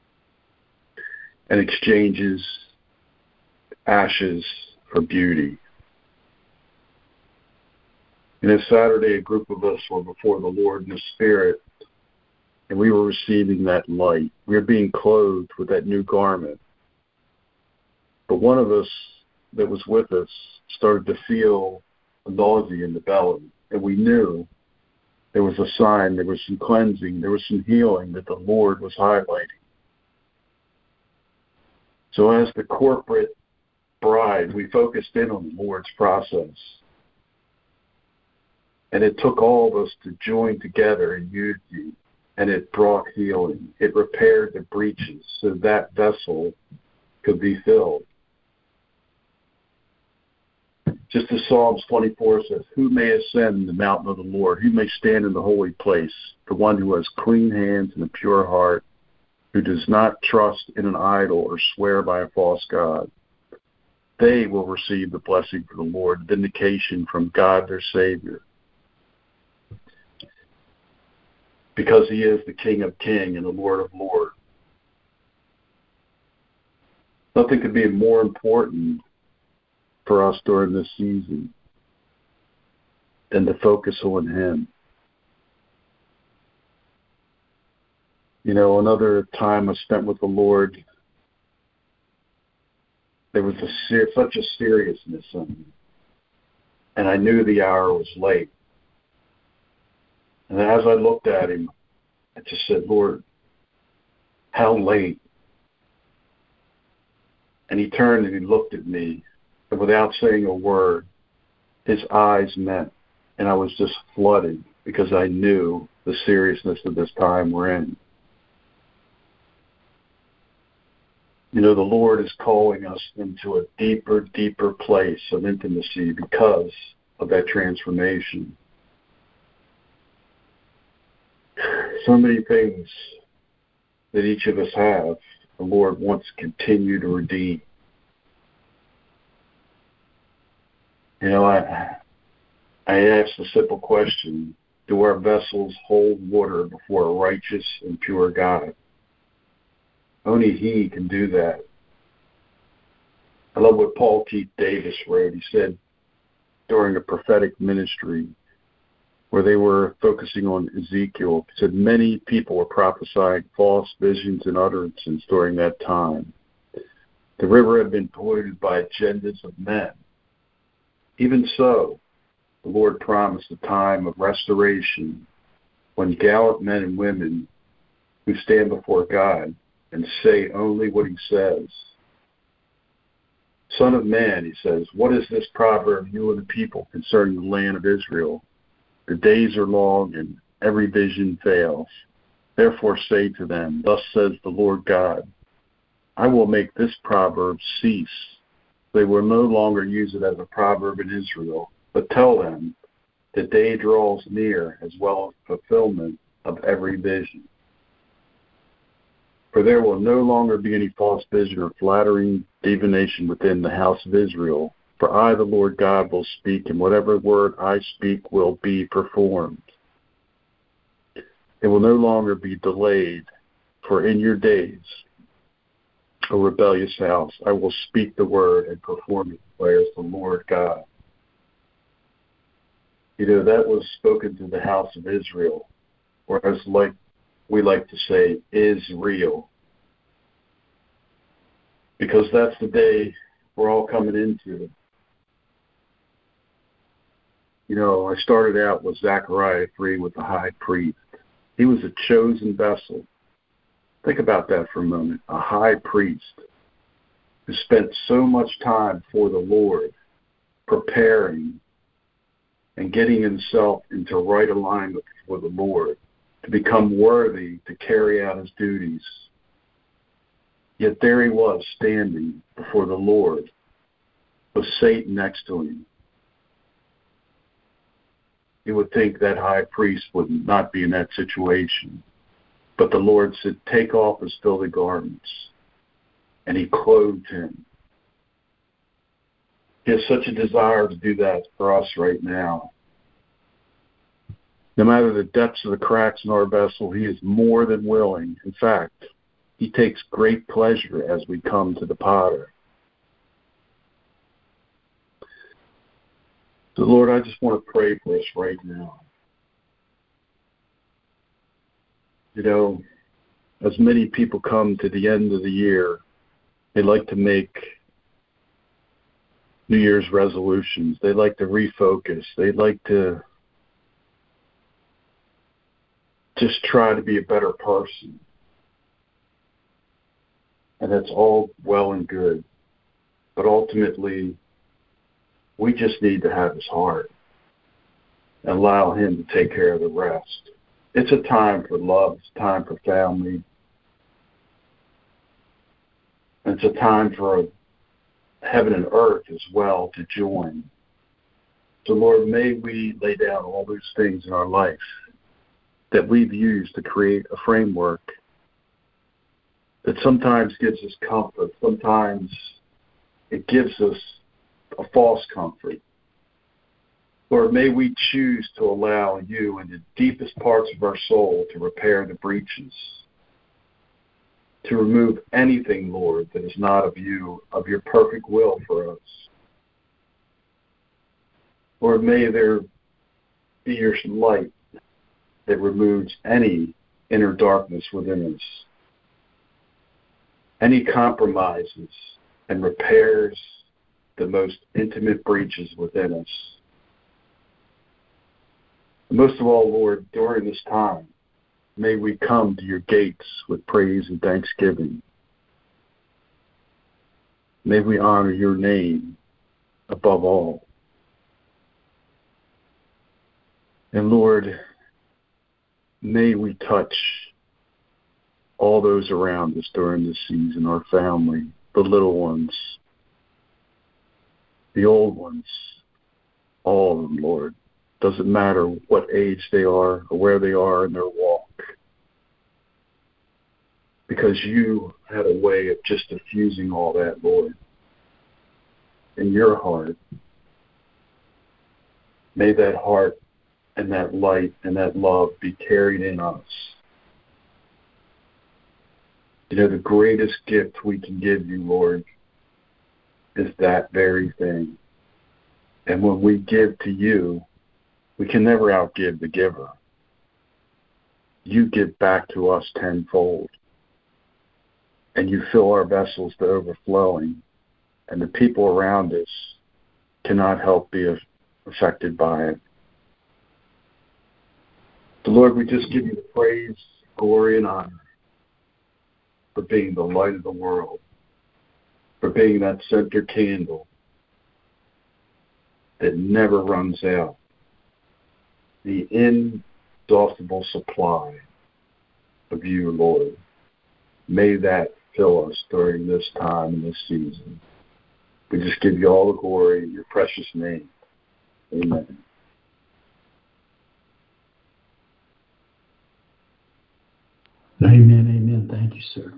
S4: and exchanges ashes for beauty. You know, Saturday, a group of us were before the Lord in the Spirit, and we were receiving that light. We were being clothed with that new garment. But one of us that was with us started to feel a nausea in the belly, and we knew there was a sign, there was some cleansing, there was some healing that the Lord was highlighting. So as the corporate bride, we focused in on the Lord's process. And it took all of us to join together in unity, and it brought healing. It repaired the breaches so that vessel could be filled. Just as Psalms twenty-four says, who may ascend the mountain of the Lord? Who may stand in the holy place? The one who has clean hands and a pure heart, who does not trust in an idol or swear by a false god. They will receive the blessing from the Lord, vindication from God their Savior. Because He is the King of Kings and the Lord of Lords. Nothing could be more important for us during this season than to focus on Him. You know, another time I spent with the Lord, there was a ser- such a seriousness in me. And I knew the hour was late. And as I looked at Him, I just said, Lord, how late? And He turned and He looked at me, and without saying a word, His eyes met, and I was just flooded because I knew the seriousness of this time we're in. You know, the Lord is calling us into a deeper, deeper place of intimacy because of that transformation. So many things that each of us have, the Lord wants to continue to redeem. You know, I I asked a simple question. Do our vessels hold water before a righteous and pure God? Only He can do that. I love what Paul Keith Davis wrote. He said during a prophetic ministry where they were focusing on Ezekiel, he said many people were prophesying false visions and utterances during that time. The river had been polluted by agendas of men. Even so, the Lord promised a time of restoration when gallant men and women who stand before God and say only what He says. Son of man, He says, what is this proverb you and the people concerning the land of Israel? The days are long and every vision fails. Therefore say to them, thus says the Lord God, I will make this proverb cease, they will no longer use it as a proverb in Israel, but tell them the day draws near as well as fulfillment of every vision. For there will no longer be any false vision or flattering divination within the house of Israel. For I, the Lord God, will speak, and whatever word I speak will be performed. It will no longer be delayed, for in your days, O rebellious house, I will speak the word and perform it, declares the Lord God. You know, that was spoken to the house of Israel, or as like we like to say, is real. Because that's the day we're all coming into. You know, I started out with Zechariah three with the high priest. He was a chosen vessel. Think about that for a moment. A high priest who spent so much time for the Lord, preparing and getting himself into right alignment with the Lord, to become worthy to carry out his duties. Yet there he was, standing before the Lord, with Satan next to him. You would think that high priest would not be in that situation. But the Lord said, take off his filthy garments. And he clothed him. He has such a desire to do that for us right now. No matter the depths of the cracks in our vessel, he is more than willing. In fact, he takes great pleasure as we come to the potter. So, Lord, I just want to pray for us right now. You know, as many people come to the end of the year, they like to make New Year's resolutions. They like to refocus. They like to just try to be a better person. And that's all well and good. But ultimately, we just need to have his heart and allow him to take care of the rest. It's a time for love. It's a time for family. It's a time for heaven and earth as well to join. So, Lord, may we lay down all those things in our life that we've used to create a framework that sometimes gives us comfort. Sometimes it gives us a false comfort. Lord, may we choose to allow you in the deepest parts of our soul to repair the breaches, to remove anything, Lord, that is not of you, of your perfect will for us. Lord, may there be your light that removes any inner darkness within us, any compromises, and repairs the most intimate breaches within us. And most of all, Lord, during this time, may we come to your gates with praise and thanksgiving. May we honor your name above all. And Lord, may we touch all those around us during this season, our family, the little ones, the old ones, all of them, Lord. Doesn't matter what age they are or where they are in their walk. Because you had a way of just diffusing all that, Lord, in your heart. May that heart and that light and that love be carried in us. You know, the greatest gift we can give you, Lord, is that very thing. And when we give to you, we can never outgive the giver. You give back to us tenfold. And you fill our vessels to overflowing. And the people around us cannot help be affected by it. So Lord, we just give you the praise, glory, and honor for being the light of the world, for being that center candle that never runs out, the inexhaustible supply of you, Lord. May that fill us during this time and this season. We just give you all the glory in your precious name. Amen.
S1: Amen, amen. Thank you, sir.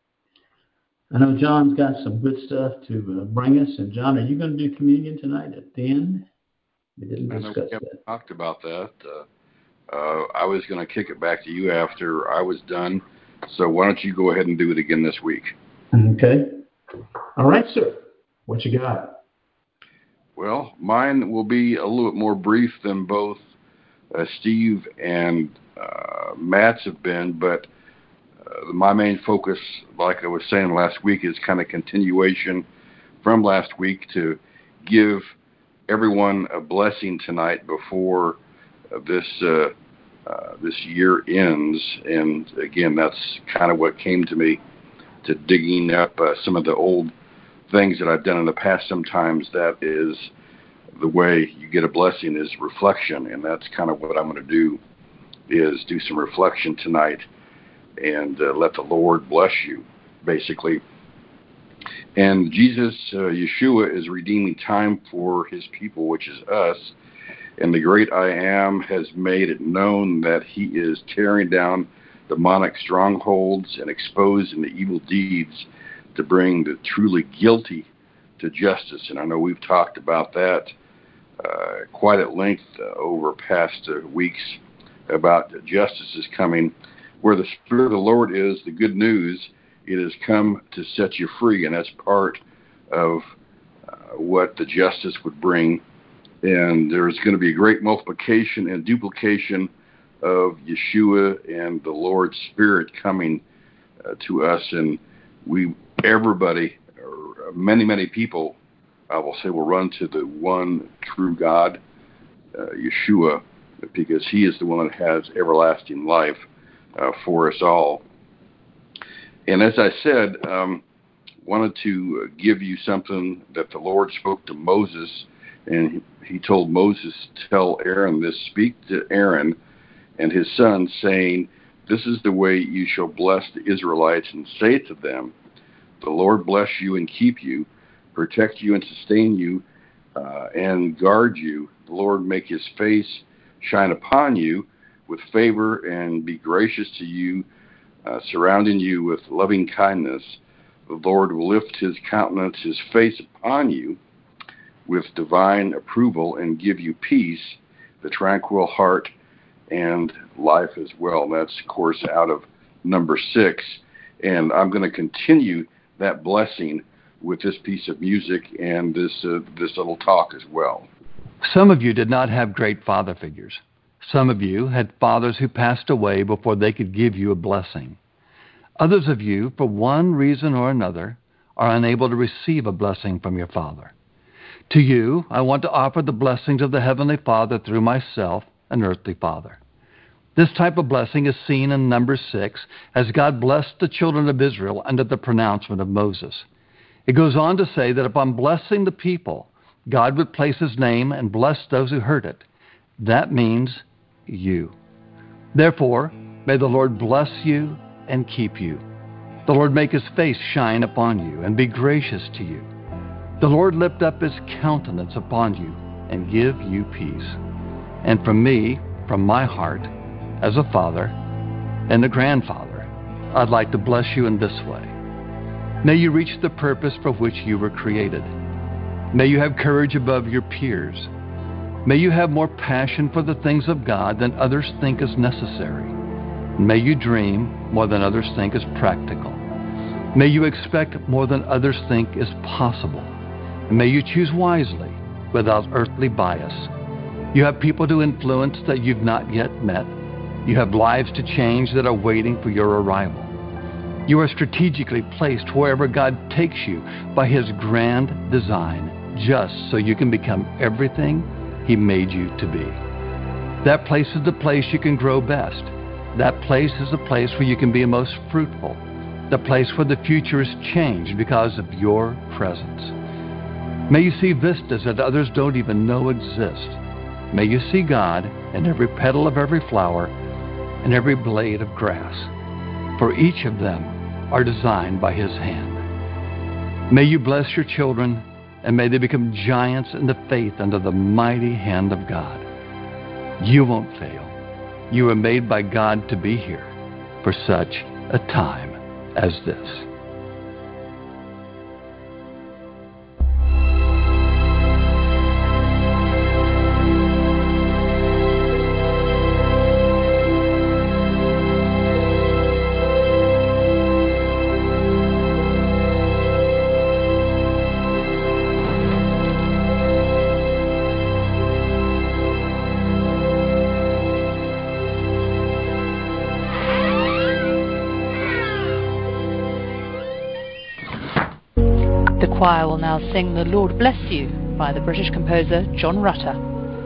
S1: I know John's got some good stuff to uh, bring us. And John, are you going to do communion tonight at the end? We didn't
S3: I know
S1: discuss
S3: we haven't
S1: that.
S3: talked about that. Uh, uh, I was going to kick it back to you after I was done. So why don't you go ahead and do it again this week?
S1: Okay. All right, sir. What you got?
S3: Well, mine will be a little bit more brief than both uh, Steve and uh, Matt's have been, but uh, my main focus, like I was saying last week, is kind of continuation from last week to give everyone a blessing tonight before uh, this uh, uh, this year ends. And again, that's kind of what came to me, to digging up uh, some of the old things that I've done in the past. Sometimes that is the way you get a blessing, is reflection, and that's kind of what I'm going to do, is do some reflection tonight and uh, let the Lord bless you, basically. And Jesus, uh, Yeshua, is redeeming time for his people, which is us. And the great I Am has made it known that he is tearing down demonic strongholds and exposing the evil deeds to bring the truly guilty to justice. And I know we've talked about that uh, quite at length uh, over past uh, weeks, about justice is coming. Where the Spirit of the Lord is, the good news, it has come to set you free, and that's part of uh, what the justice would bring. And there's going to be a great multiplication and duplication of Yeshua and the Lord's Spirit coming uh, to us. And we, everybody, or many, many people, I will say, will run to the one true God, uh, Yeshua, because he is the one that has everlasting life uh, for us all. And as I said, um, wanted to give you something that the Lord spoke to Moses, and he told Moses to tell Aaron this: speak to Aaron and his sons, saying, this is the way you shall bless the Israelites, and say to them, the Lord bless you and keep you, protect you and sustain you, uh, and guard you. The Lord make his face shine upon you with favor and be gracious to you, uh, surrounding you with loving kindness. The Lord will lift his countenance, his face upon you with divine approval, and give you peace, the tranquil heart, and life as well. That's, of course, out of number six. And I'm going to continue that blessing with this piece of music and this uh, this little talk as well.
S5: Some of you did not have great father figures. Some of you had fathers who passed away before they could give you a blessing. Others of you, for one reason or another, are unable to receive a blessing from your father. To you, I want to offer the blessings of the Heavenly Father through myself, an earthly father. This type of blessing is seen in Numbers six, as God blessed the children of Israel under the pronouncement of Moses. It goes on to say that upon blessing the people, God would place his name and bless those who heard it. That means you. Therefore, may the Lord bless you and keep you. The Lord make his face shine upon you and be gracious to you. The Lord lift up his countenance upon you and give you peace. And from me, from my heart, as a father and a grandfather, I'd like to bless you in this way. May you reach the purpose for which you were created. May you have courage above your peers. May you have more passion for the things of God than others think is necessary. May you dream more than others think is practical. May you expect more than others think is possible. And may you choose wisely without earthly bias. You have people to influence that you've not yet met. You have lives to change that are waiting for your arrival. You are strategically placed wherever God takes you by his grand design, just so you can become everything he made you to be. That place is the place you can grow best. That place is the place where you can be most fruitful. The place where the future is changed because of your presence. May you see vistas that others don't even know exist. May you see God in every petal of every flower and every blade of grass, for each of them are designed by his hand. May you bless your children and may they become giants in the faith under the mighty hand of God. You won't fail. You were made by God to be here for such a time as this.
S6: The choir will now sing The Lord Bless You by the British composer John Rutter.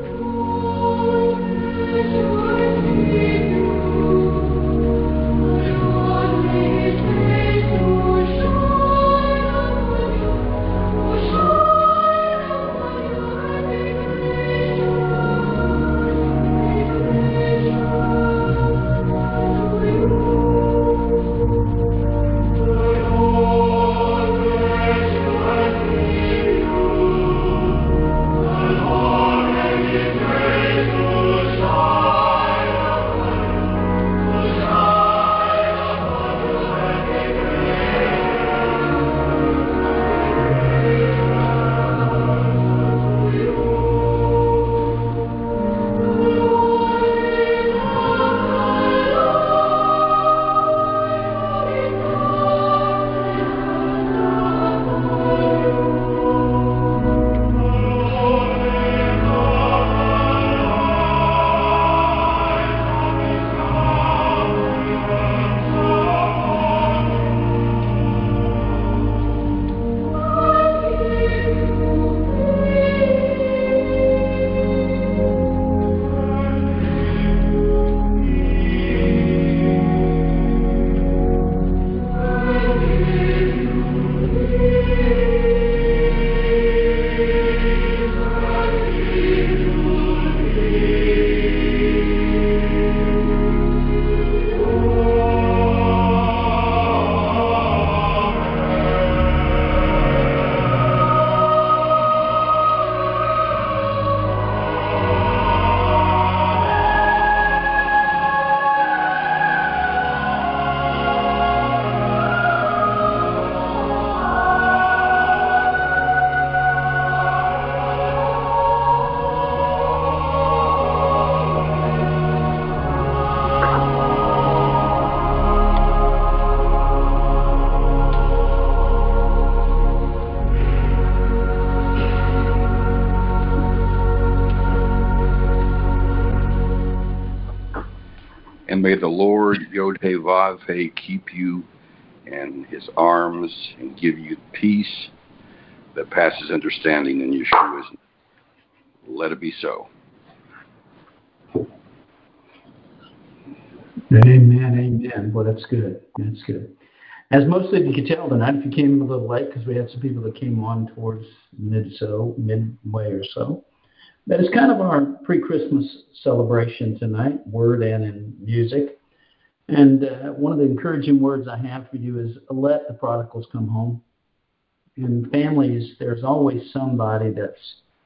S3: And may the Lord Yod-Heh-Vav-Heh keep you in his arms and give you peace that passes understanding in Yeshua's name. Let it be so.
S1: Amen, amen. Well, that's good. That's good. As most of you can tell tonight, if you came in a little late, because we had some people that came on towards mid-so, midway or so, that is kind of our pre-Christmas celebration tonight, word and in music. And uh, one of the encouraging words I have for you is let the prodigals come home. In families, there's always somebody that's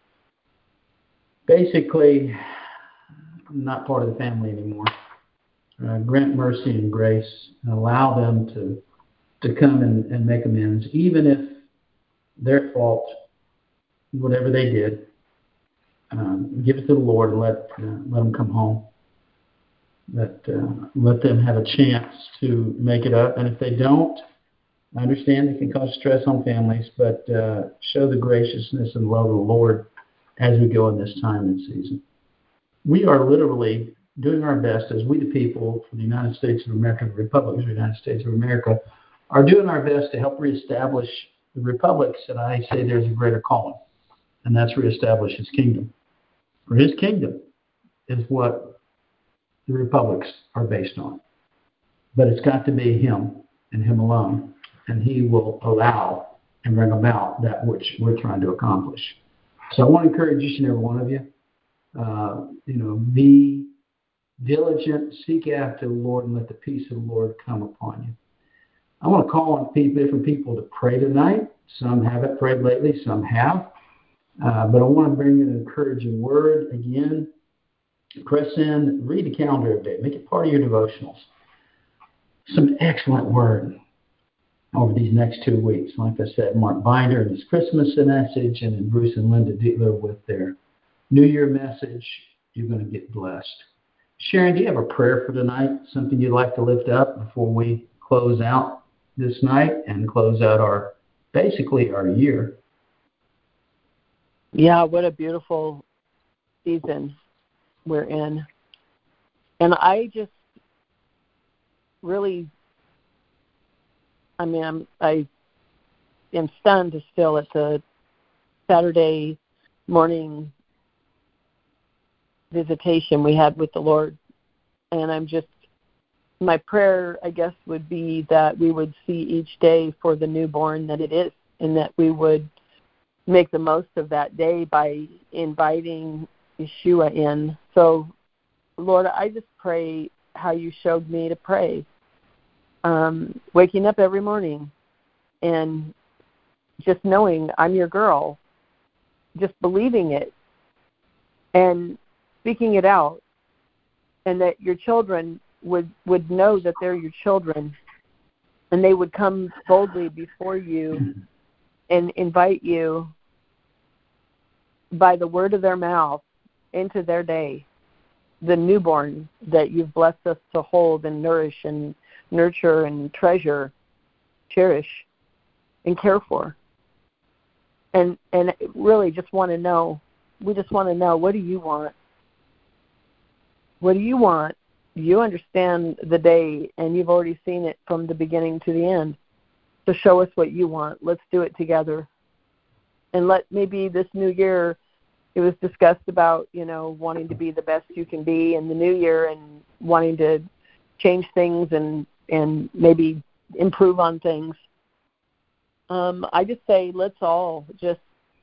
S1: basically not part of the family anymore. Uh, grant mercy and grace and allow them to to come and, and make amends, even if their fault, whatever they did. Um, give it to the Lord and let uh, let them come home. Let uh, let them have a chance to make it up. And if they don't, I understand it can cause stress on families, but uh, show the graciousness and love of the Lord as we go in this time and season. We are literally doing our best as we the people for the United States of America, the Republic of the United States of America, are doing our best to help reestablish the republics. And I say there's a greater calling, and that's reestablish his kingdom. For his kingdom is what the republics are based on. But it's got to be him and him alone. And he will allow and bring about that which we're trying to accomplish. So I want to encourage each and every one of you, uh, you know, be diligent, seek after the Lord, and let the peace of the Lord come upon you. I want to call on people, different people to pray tonight. Some haven't prayed lately, some have. Uh, but I want to bring an encouraging word again. Press in, read the calendar every day. Make it part of your devotionals. Some excellent word over these next two weeks. Like I said, Mark Binder and his Christmas message, and then Bruce and Linda Dietler with their New Year message. You're going to get blessed. Sharon, do you have a prayer for tonight? Something you'd like to lift up before we close out this night and close out our, basically our year?
S7: Yeah, what a beautiful season we're in. And I just really, I mean, I'm, I am stunned still at the Saturday morning visitation we had with the Lord. And I'm just, my prayer, I guess, would be that we would see each day for the newborn that it is, and that we would make the most of that day by inviting Yeshua in. So, Lord, I just pray how you showed me to pray. Um, waking up every morning and just knowing I'm your girl, just believing it and speaking it out, and that your children would, would know that they're your children, and they would come boldly before you and invite you by the word of their mouth into their day, the newborn that you've blessed us to hold and nourish and nurture and treasure, cherish, and care for. And and really just want to know, we just want to know, what do you want? What do you want? You understand the day, and you've already seen it from the beginning to the end. So show us what you want. Let's do it together. And let maybe this new year, it was discussed about, you know, wanting to be the best you can be in the new year and wanting to change things and, and maybe improve on things. Um, I just say let's all just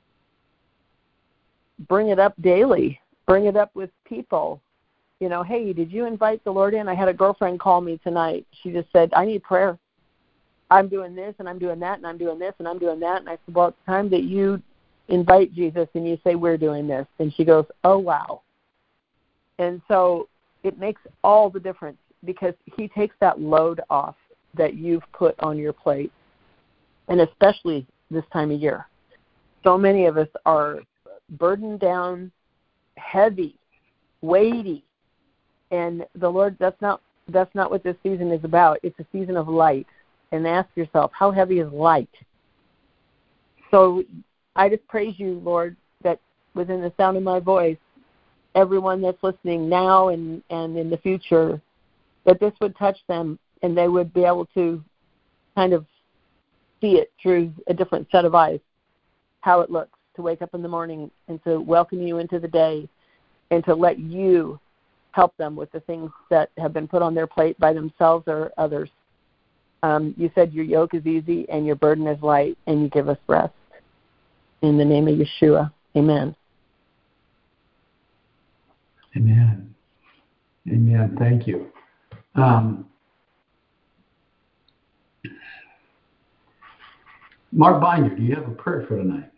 S7: bring it up daily. Bring it up with people. You know, hey, did you invite the Lord in? I had a girlfriend call me tonight. She just said, I need prayer. I'm doing this, and I'm doing that, and I'm doing this, and I'm doing that. And I said, well, it's time that you invite Jesus and you say, we're doing this. And she goes, oh, wow. And so it makes all the difference, because he takes that load off that you've put on your plate, and especially this time of year. So many of us are burdened down, heavy, weighty. And the Lord, that's not that's not what this season is about. It's a season of light. And ask yourself, how heavy is light? So I just praise you, Lord, that within the sound of my voice, everyone that's listening now and, and in the future, that this would touch them and they would be able to kind of see it through a different set of eyes, how it looks to wake up in the morning and to welcome you into the day and to let you help them with the things that have been put on their plate by themselves or others. Um, you said your yoke is easy and your burden is light, and you give us rest. In the name of Yeshua, amen.
S1: Amen. Amen. Thank you. Um, Mark Binder, do you have a prayer for tonight?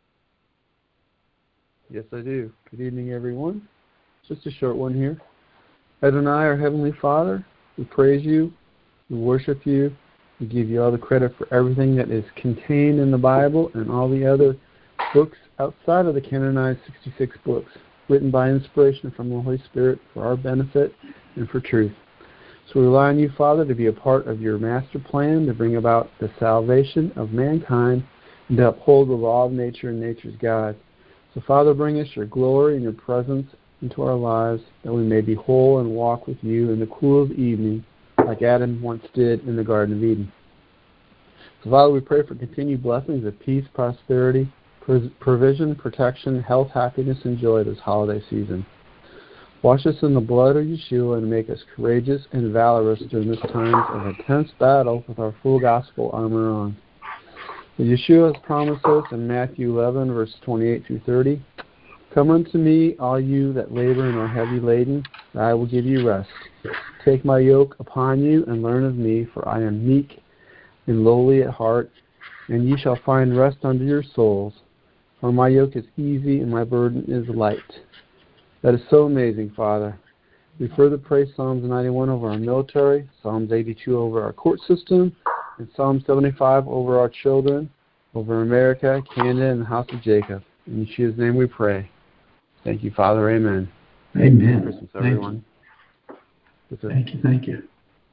S8: Yes, I do. Good evening, everyone. Just a short one here. Adonai, our Heavenly Father, we praise you, we worship you, we give you all the credit for everything that is contained in the Bible and all the other books outside of the canonized sixty-six books, written by inspiration from the Holy Spirit for our benefit and for truth. So we rely on you, Father, to be a part of your master plan to bring about the salvation of mankind and to uphold the law of nature and nature's God. So, Father, bring us your glory and your presence into our lives, that we may be whole and walk with you in the cool of the evening, like Adam once did in the Garden of Eden. So, Father, we pray for continued blessings of peace, prosperity, provision, protection, health, happiness, and joy this holiday season. Wash us in the blood of Yeshua and make us courageous and valorous during this time of intense battle with our full gospel armor on. As Yeshua has promised us in Matthew eleven, verse twenty-eight through thirty, come unto me, all you that labor and are heavy laden, and I will give you rest. Take my yoke upon you and learn of me, for I am meek and lowly at heart, and ye shall find rest unto your souls. For my yoke is easy and my burden is light. That is so amazing, Father. We further pray Psalms ninety-one over our military, Psalms eighty-two over our court system, and Psalm seventy-five over our children, over America, Canada, and the house of Jacob. In Yeshua's name we pray. Thank you, Father. Amen.
S1: Amen.
S8: Merry Christmas, everyone.
S1: Thank you. Thank you. Thank you.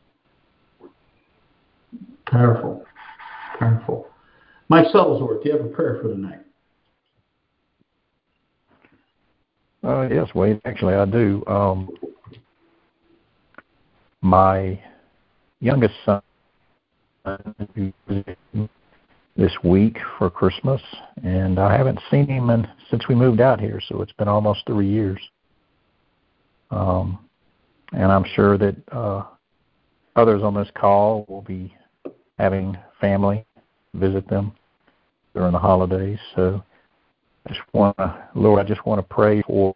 S1: Powerful. Powerful. Mike Shuttlesworth, do you have a prayer for the night?
S9: Uh, yes, Wade. Actually, I do. Um, my youngest son this week for Christmas, and I haven't seen him in, since we moved out here, so it's been almost three years. Um, and I'm sure that uh, others on this call will be having family visit them during the holidays. So I just want to, Lord, I just want to pray for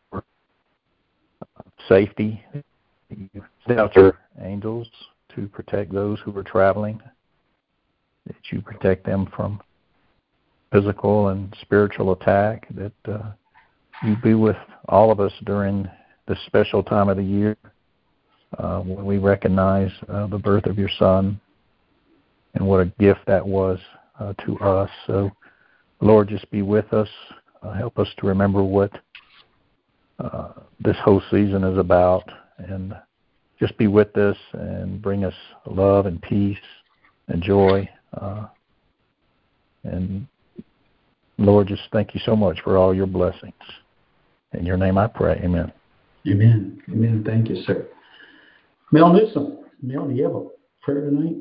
S9: safety. You send out your angels to protect those who are traveling, that you protect them from physical and spiritual attack, that uh, you be with all of us during this special time of the year uh, when we recognize uh, the birth of your son and what a gift that was uh, to us. So, Lord, just be with us. Uh, help us to remember what uh, this whole season is about, and just be with us and bring us love and peace and joy. Uh, and Lord, just thank you so much for all your blessings. In your name I pray. Amen.
S1: Amen. Amen. Thank you, sir. Mel Newsom. Mel, do you have a prayer tonight?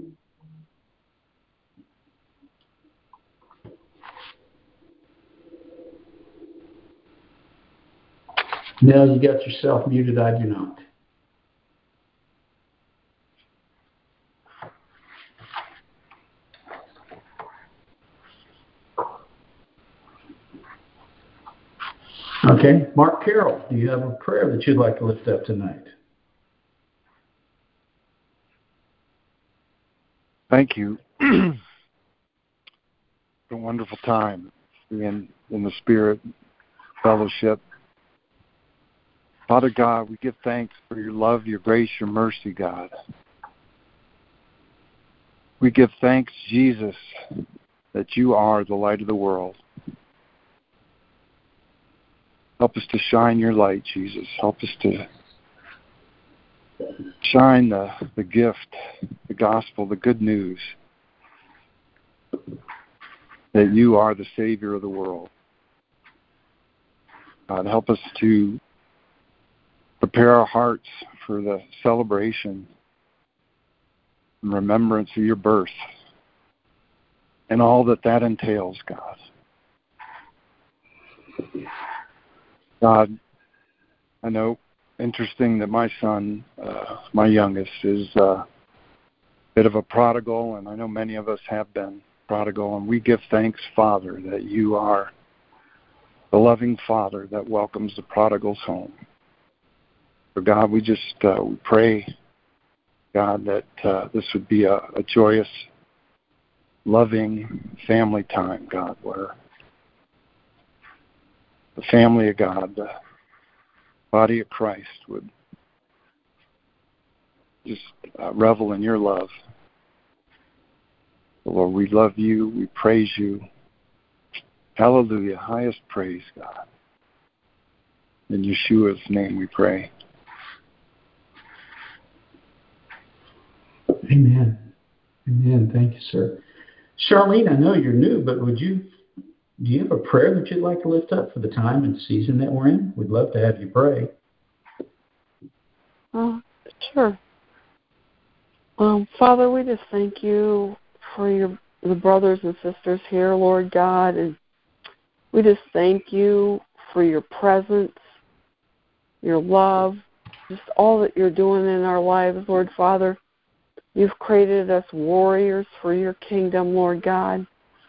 S1: Mel, you got yourself muted. I do not. Okay. Mark Carroll, do you have a prayer that you'd like to lift up tonight?
S10: Thank you. It's a wonderful time being in the Spirit fellowship. Father God, we give thanks for your love, your grace, your mercy, God. We give thanks, Jesus, that you are the light of the world. Help us to shine your light, Jesus. Help us to shine the, the gift, the gospel, the good news that you are the Savior of the world. God, help us to prepare our hearts for the celebration and remembrance of your birth and all that that entails, God. God, I know, interesting that my son, uh, my youngest, is a bit of a prodigal, and I know many of us have been prodigal, and we give thanks, Father, that you are the loving Father that welcomes the prodigals home. So God, we just uh, we pray, God, that uh, this would be a, a joyous, loving family time, God, where the family of God, the body of Christ, would just uh, revel in your love. Lord, we love you. We praise you. Hallelujah. Highest praise, God. In Yeshua's name we pray.
S1: Amen. Amen. Thank you, sir. Charlene, I know you're new, but would you do you have a prayer that you'd like to lift up for the time and season that we're in? We'd love to have you pray.
S11: Uh, sure. Um, Father, we just thank you for your the brothers and sisters here, Lord God, and we just thank you for your presence, your love, just all that you're doing in our lives, Lord Father. You've created us warriors for your kingdom, Lord God.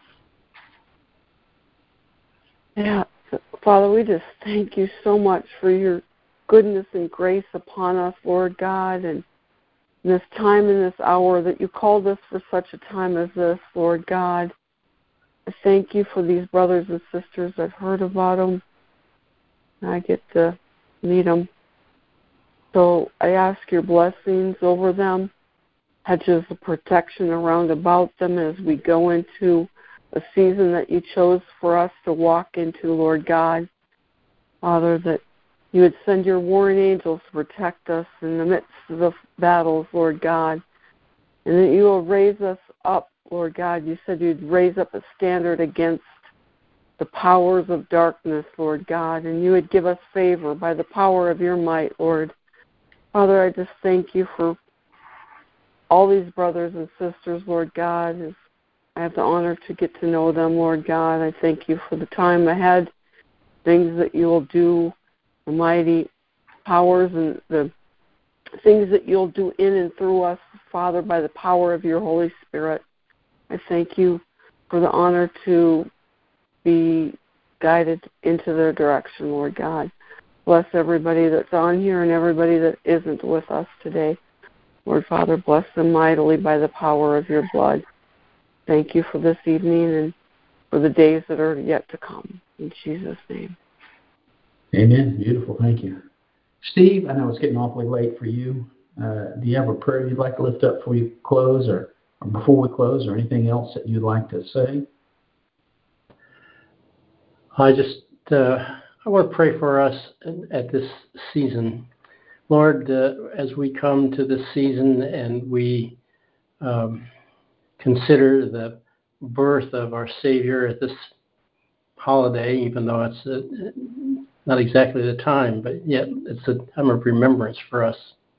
S11: Yeah, Father, we just thank you so much for your goodness and grace upon us, Lord God, and in this time and this hour that you called us for such a time as this, Lord God. I thank you for these brothers and sisters. I've heard about them. I get to meet them. So I ask your blessings over them, hedges of protection around about them as we go into a season that you chose for us to walk into, Lord God. Father, that you would send your warring angels to protect us in the midst of the battles, Lord God, and that you will raise us up, Lord God. You said you'd raise up a standard against the powers of darkness, Lord God, and you would give us favor by the power of your might, Lord. Father, I just thank you for all these brothers and sisters, Lord God. As I have the honor to get to know them, Lord God. I thank you for the time ahead, things that you will do, the mighty powers and the things that you'll do in and through us, Father, by the power of your Holy Spirit. I thank you for the honor to be guided into their direction, Lord God. Bless everybody that's on here and everybody that isn't with us today. Lord Father, bless them mightily by the power of your blood. Thank you for this evening and for the days that are yet to come. In Jesus' name.
S1: Amen. Beautiful. Thank you. Steve, I know it's getting awfully late for you. Uh, do you have a prayer you'd like to lift up before we close, or, or before we close, or anything else that you'd like to say?
S2: I just uh, I want to pray for us at this season. Lord, uh, as we come to this season and we um, consider the birth of our Savior at this holiday, even though it's uh, not exactly the time, but yet it's a time of remembrance for us.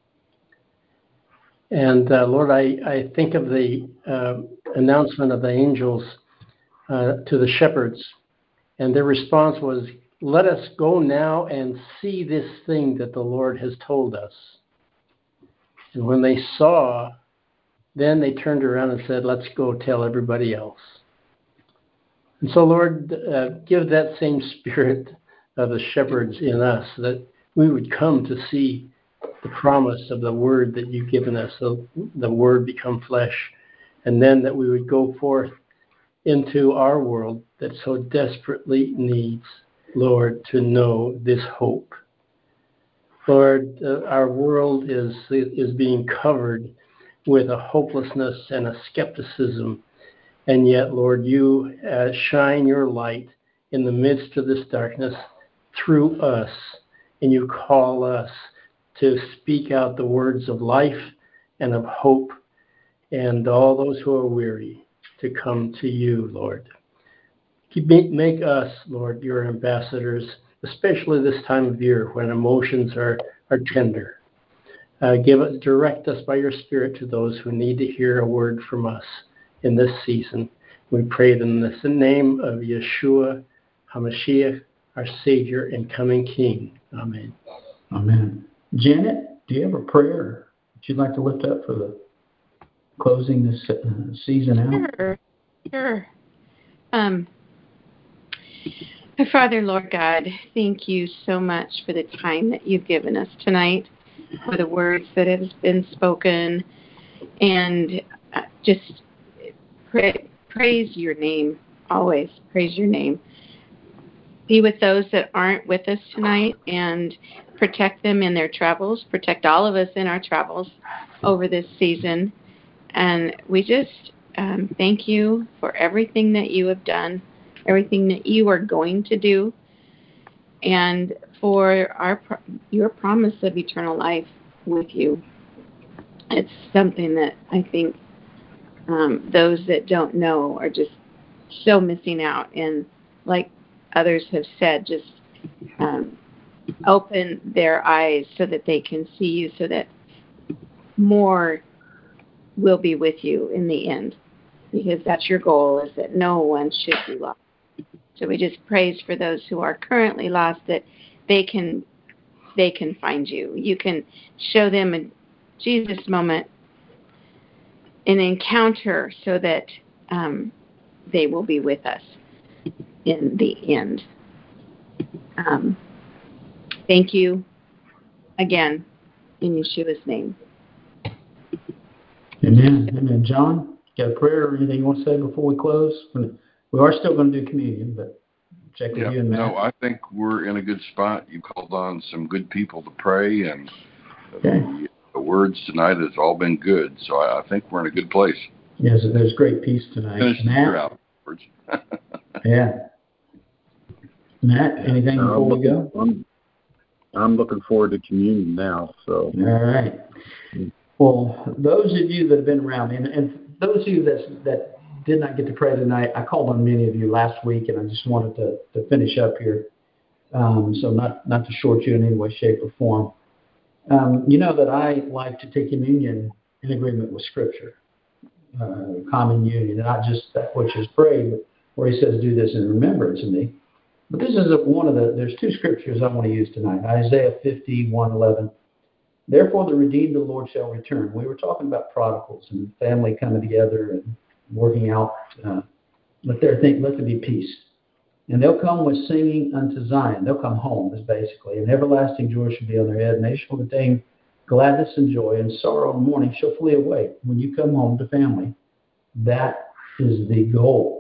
S2: And uh, Lord, I, I think of the uh, announcement of the angels uh, to the shepherds, and their response was, "Let us go now and see this thing that the Lord has told us." And when they saw, then they turned around and said, "Let's go tell everybody else." And so, Lord, uh, give that same spirit of the shepherds in us, that we would come to see the promise of the word that you've given us, so the word become flesh, and then that we would go forth into our world that so desperately needs, Lord, to know this hope. Lord, uh, our world is is being covered with a hopelessness and a skepticism, and yet, Lord, you uh, shine your light in the midst of this darkness through us, and you call us to speak out the words of life and of hope, and all those who are weary to come to you, Lord. Make us, Lord, your ambassadors, especially this time of year when emotions are, are tender. Uh, give us, direct us by your Spirit to those who need to hear a word from us in this season. We pray in the name of Yeshua HaMashiach, our Savior and coming King. Amen.
S1: Amen. Janet, do you have a prayer that you'd like to lift up for the closing this uh, season out?
S12: Sure, sure. Um, Father, Lord God, thank you so much for the time that you've given us tonight, for the words that have been spoken, and uh, just pray, praise your name, always praise your name. Be with those that aren't with us tonight and protect them in their travels, protect all of us in our travels over this season. And we just um, thank you for everything that you have done, everything that you are going to do, and for our your promise of eternal life with you. It's something that I think um, those that don't know are just so missing out. And like others have said, just um, open their eyes so that they can see you, so that more will be with you in the end, because that's your goal, is that no one should be lost. So we just praise for those who are currently lost, that they can they can find you. You can show them a Jesus moment, an encounter, so that um, they will be with us in the end. Um, thank you again in Yeshua's name.
S1: Amen. Amen. John, got a prayer or anything you want to say before we close? We're We are still going to do communion, but check with
S3: Yeah,
S1: you and Matt.
S3: no, I think we're in a good spot. You called on some good people to pray, and
S1: okay.
S3: the, the words tonight has all been good. So I, I think we're in a good place.
S1: Yes, there's great peace tonight.
S3: Finish the year out.
S1: Yeah. Matt, anything
S4: no,
S1: before
S4: I'm
S1: we
S4: looking,
S1: go?
S4: I'm, I'm looking forward to communion now. So.
S1: All right. Well, those of you that have been around me, and, and those of you that that did not get to pray tonight, I called on many of you last week, and I just wanted to, to finish up here. Um, so not, not to short you in any way, shape, or form. Um, you know that I like to take communion in agreement with Scripture, uh, common union, not just that which is prayed, but where he says, do this in remembrance of me. But this is a, one of the, there's two scriptures I want to use tonight. Isaiah fifty-one eleven. Therefore the redeemed of the Lord shall return. We were talking about prodigals and family coming together and working out. Uh, let there think, let there be peace. And they'll come with singing unto Zion. They'll come home, is basically. And everlasting joy shall be on their head. And they shall attain gladness and joy, and sorrow and mourning shall flee away. When you come home to family, that is the goal.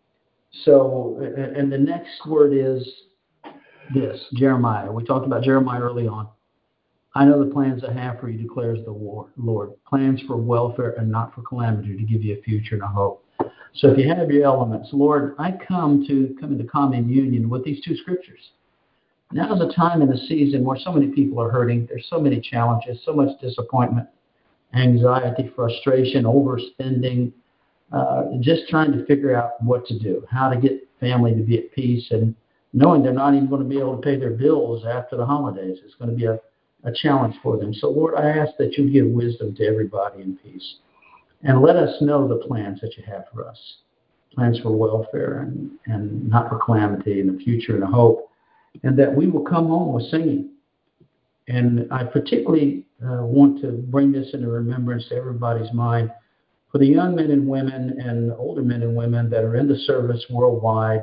S1: So, and the next word is this, Jeremiah. We talked about Jeremiah early on. I know the plans I have for you, declares the Lord. Plans for welfare and not for calamity, to give you a future and a hope. So if you have your elements, Lord, I come to come into common union with these two scriptures. Now is a time in the season where so many people are hurting. There's so many challenges, so much disappointment, anxiety, frustration, overspending, uh, just trying to figure out what to do, how to get family to be at peace, and knowing they're not even going to be able to pay their bills after the holidays. It's going to be a, a challenge for them. So, Lord, I ask that you give wisdom to everybody in peace. And let us know the plans that you have for us, plans for welfare and, and not for calamity, and a future and a hope, and that we will come home with singing. And I particularly uh, want to bring this into remembrance to everybody's mind for the young men and women and older men and women that are in the service worldwide,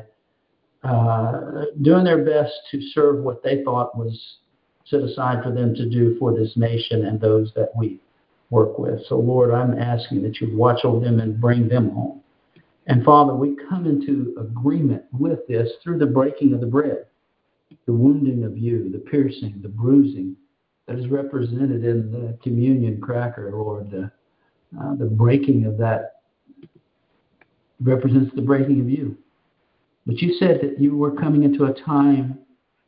S1: uh, doing their best to serve what they thought was set aside for them to do for this nation and those that we work with. So, Lord, I'm asking that you watch over them and bring them home. And, Father, we come into agreement with this through the breaking of the bread, the wounding of you, the piercing, the bruising that is represented in the communion cracker, Lord. The, uh, the breaking of that represents the breaking of you. But you said that you were coming into a time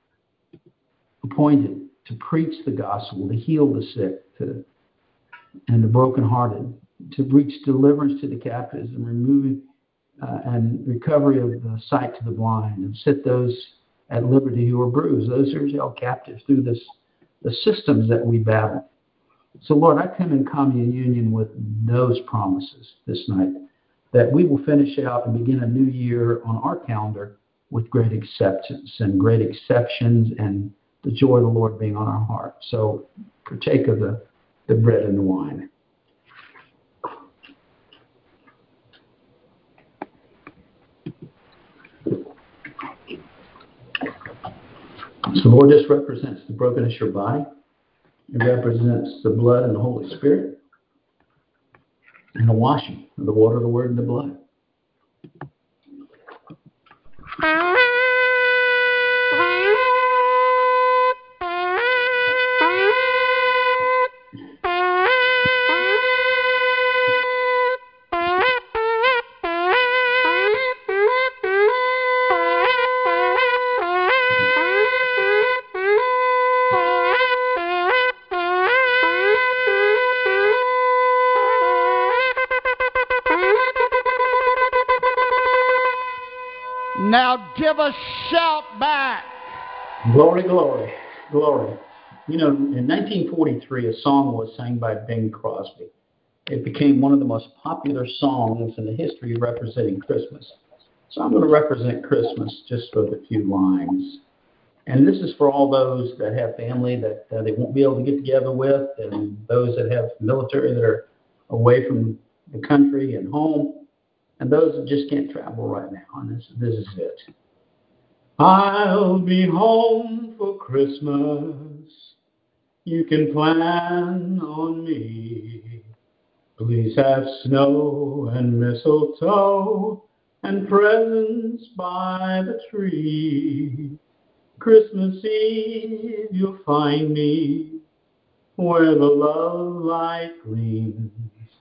S1: appointed to preach the gospel, to heal the sick, to and the brokenhearted, to reach deliverance to the captives and remove uh, and recovery of the sight to the blind, and set those at liberty who are bruised, those who are held captive through this, the systems that we battle. So, Lord, I come in common union with those promises this night, that we will finish out and begin a new year on our calendar with great acceptance and great exceptions and the joy of the Lord being on our heart. So partake of the, the bread and the wine. So, Lord, this represents the brokenness of your body. It represents the blood and the Holy Spirit and the washing of the water, the word, and the blood.
S13: Now give a shout back.
S1: Glory, glory, glory. You know, in nineteen forty-three, a song was sang by Bing Crosby. It became one of the most popular songs in the history of representing Christmas. So I'm going to represent Christmas just with a few lines. And this is for all those that have family that uh, they won't be able to get together with, and those that have military that are away from the country and home, and those that just can't travel right now. And this, this is it. I'll be home for Christmas. You can plan on me. Please have snow and mistletoe and presents by the tree. Christmas Eve you'll find me where the love light gleams.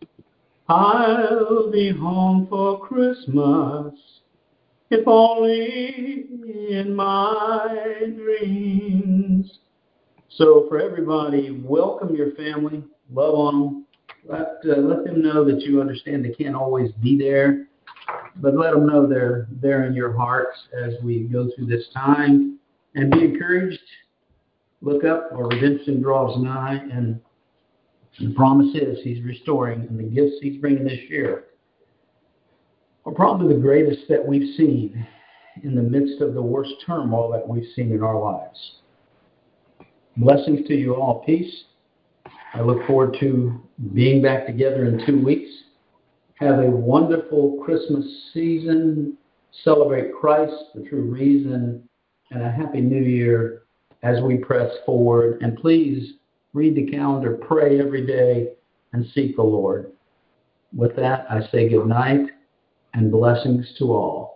S1: I'll be home for Christmas, if only in my dreams. So for everybody, welcome your family, love on them. Let, uh, let them know that you understand they can't always be there, but let them know they're there in your hearts as we go through this time. And be encouraged. Look up, our redemption draws nigh, and the promise is he's restoring, and the gifts he's bringing this year are probably the greatest that we've seen in the midst of the worst turmoil that we've seen in our lives. Blessings to you all. Peace. I look forward to being back together in two weeks. Have a wonderful Christmas season. Celebrate Christ, the true reason, and a happy new year as we press forward. And please read the calendar, pray every day, and seek the Lord. With that, I say good night and blessings to all.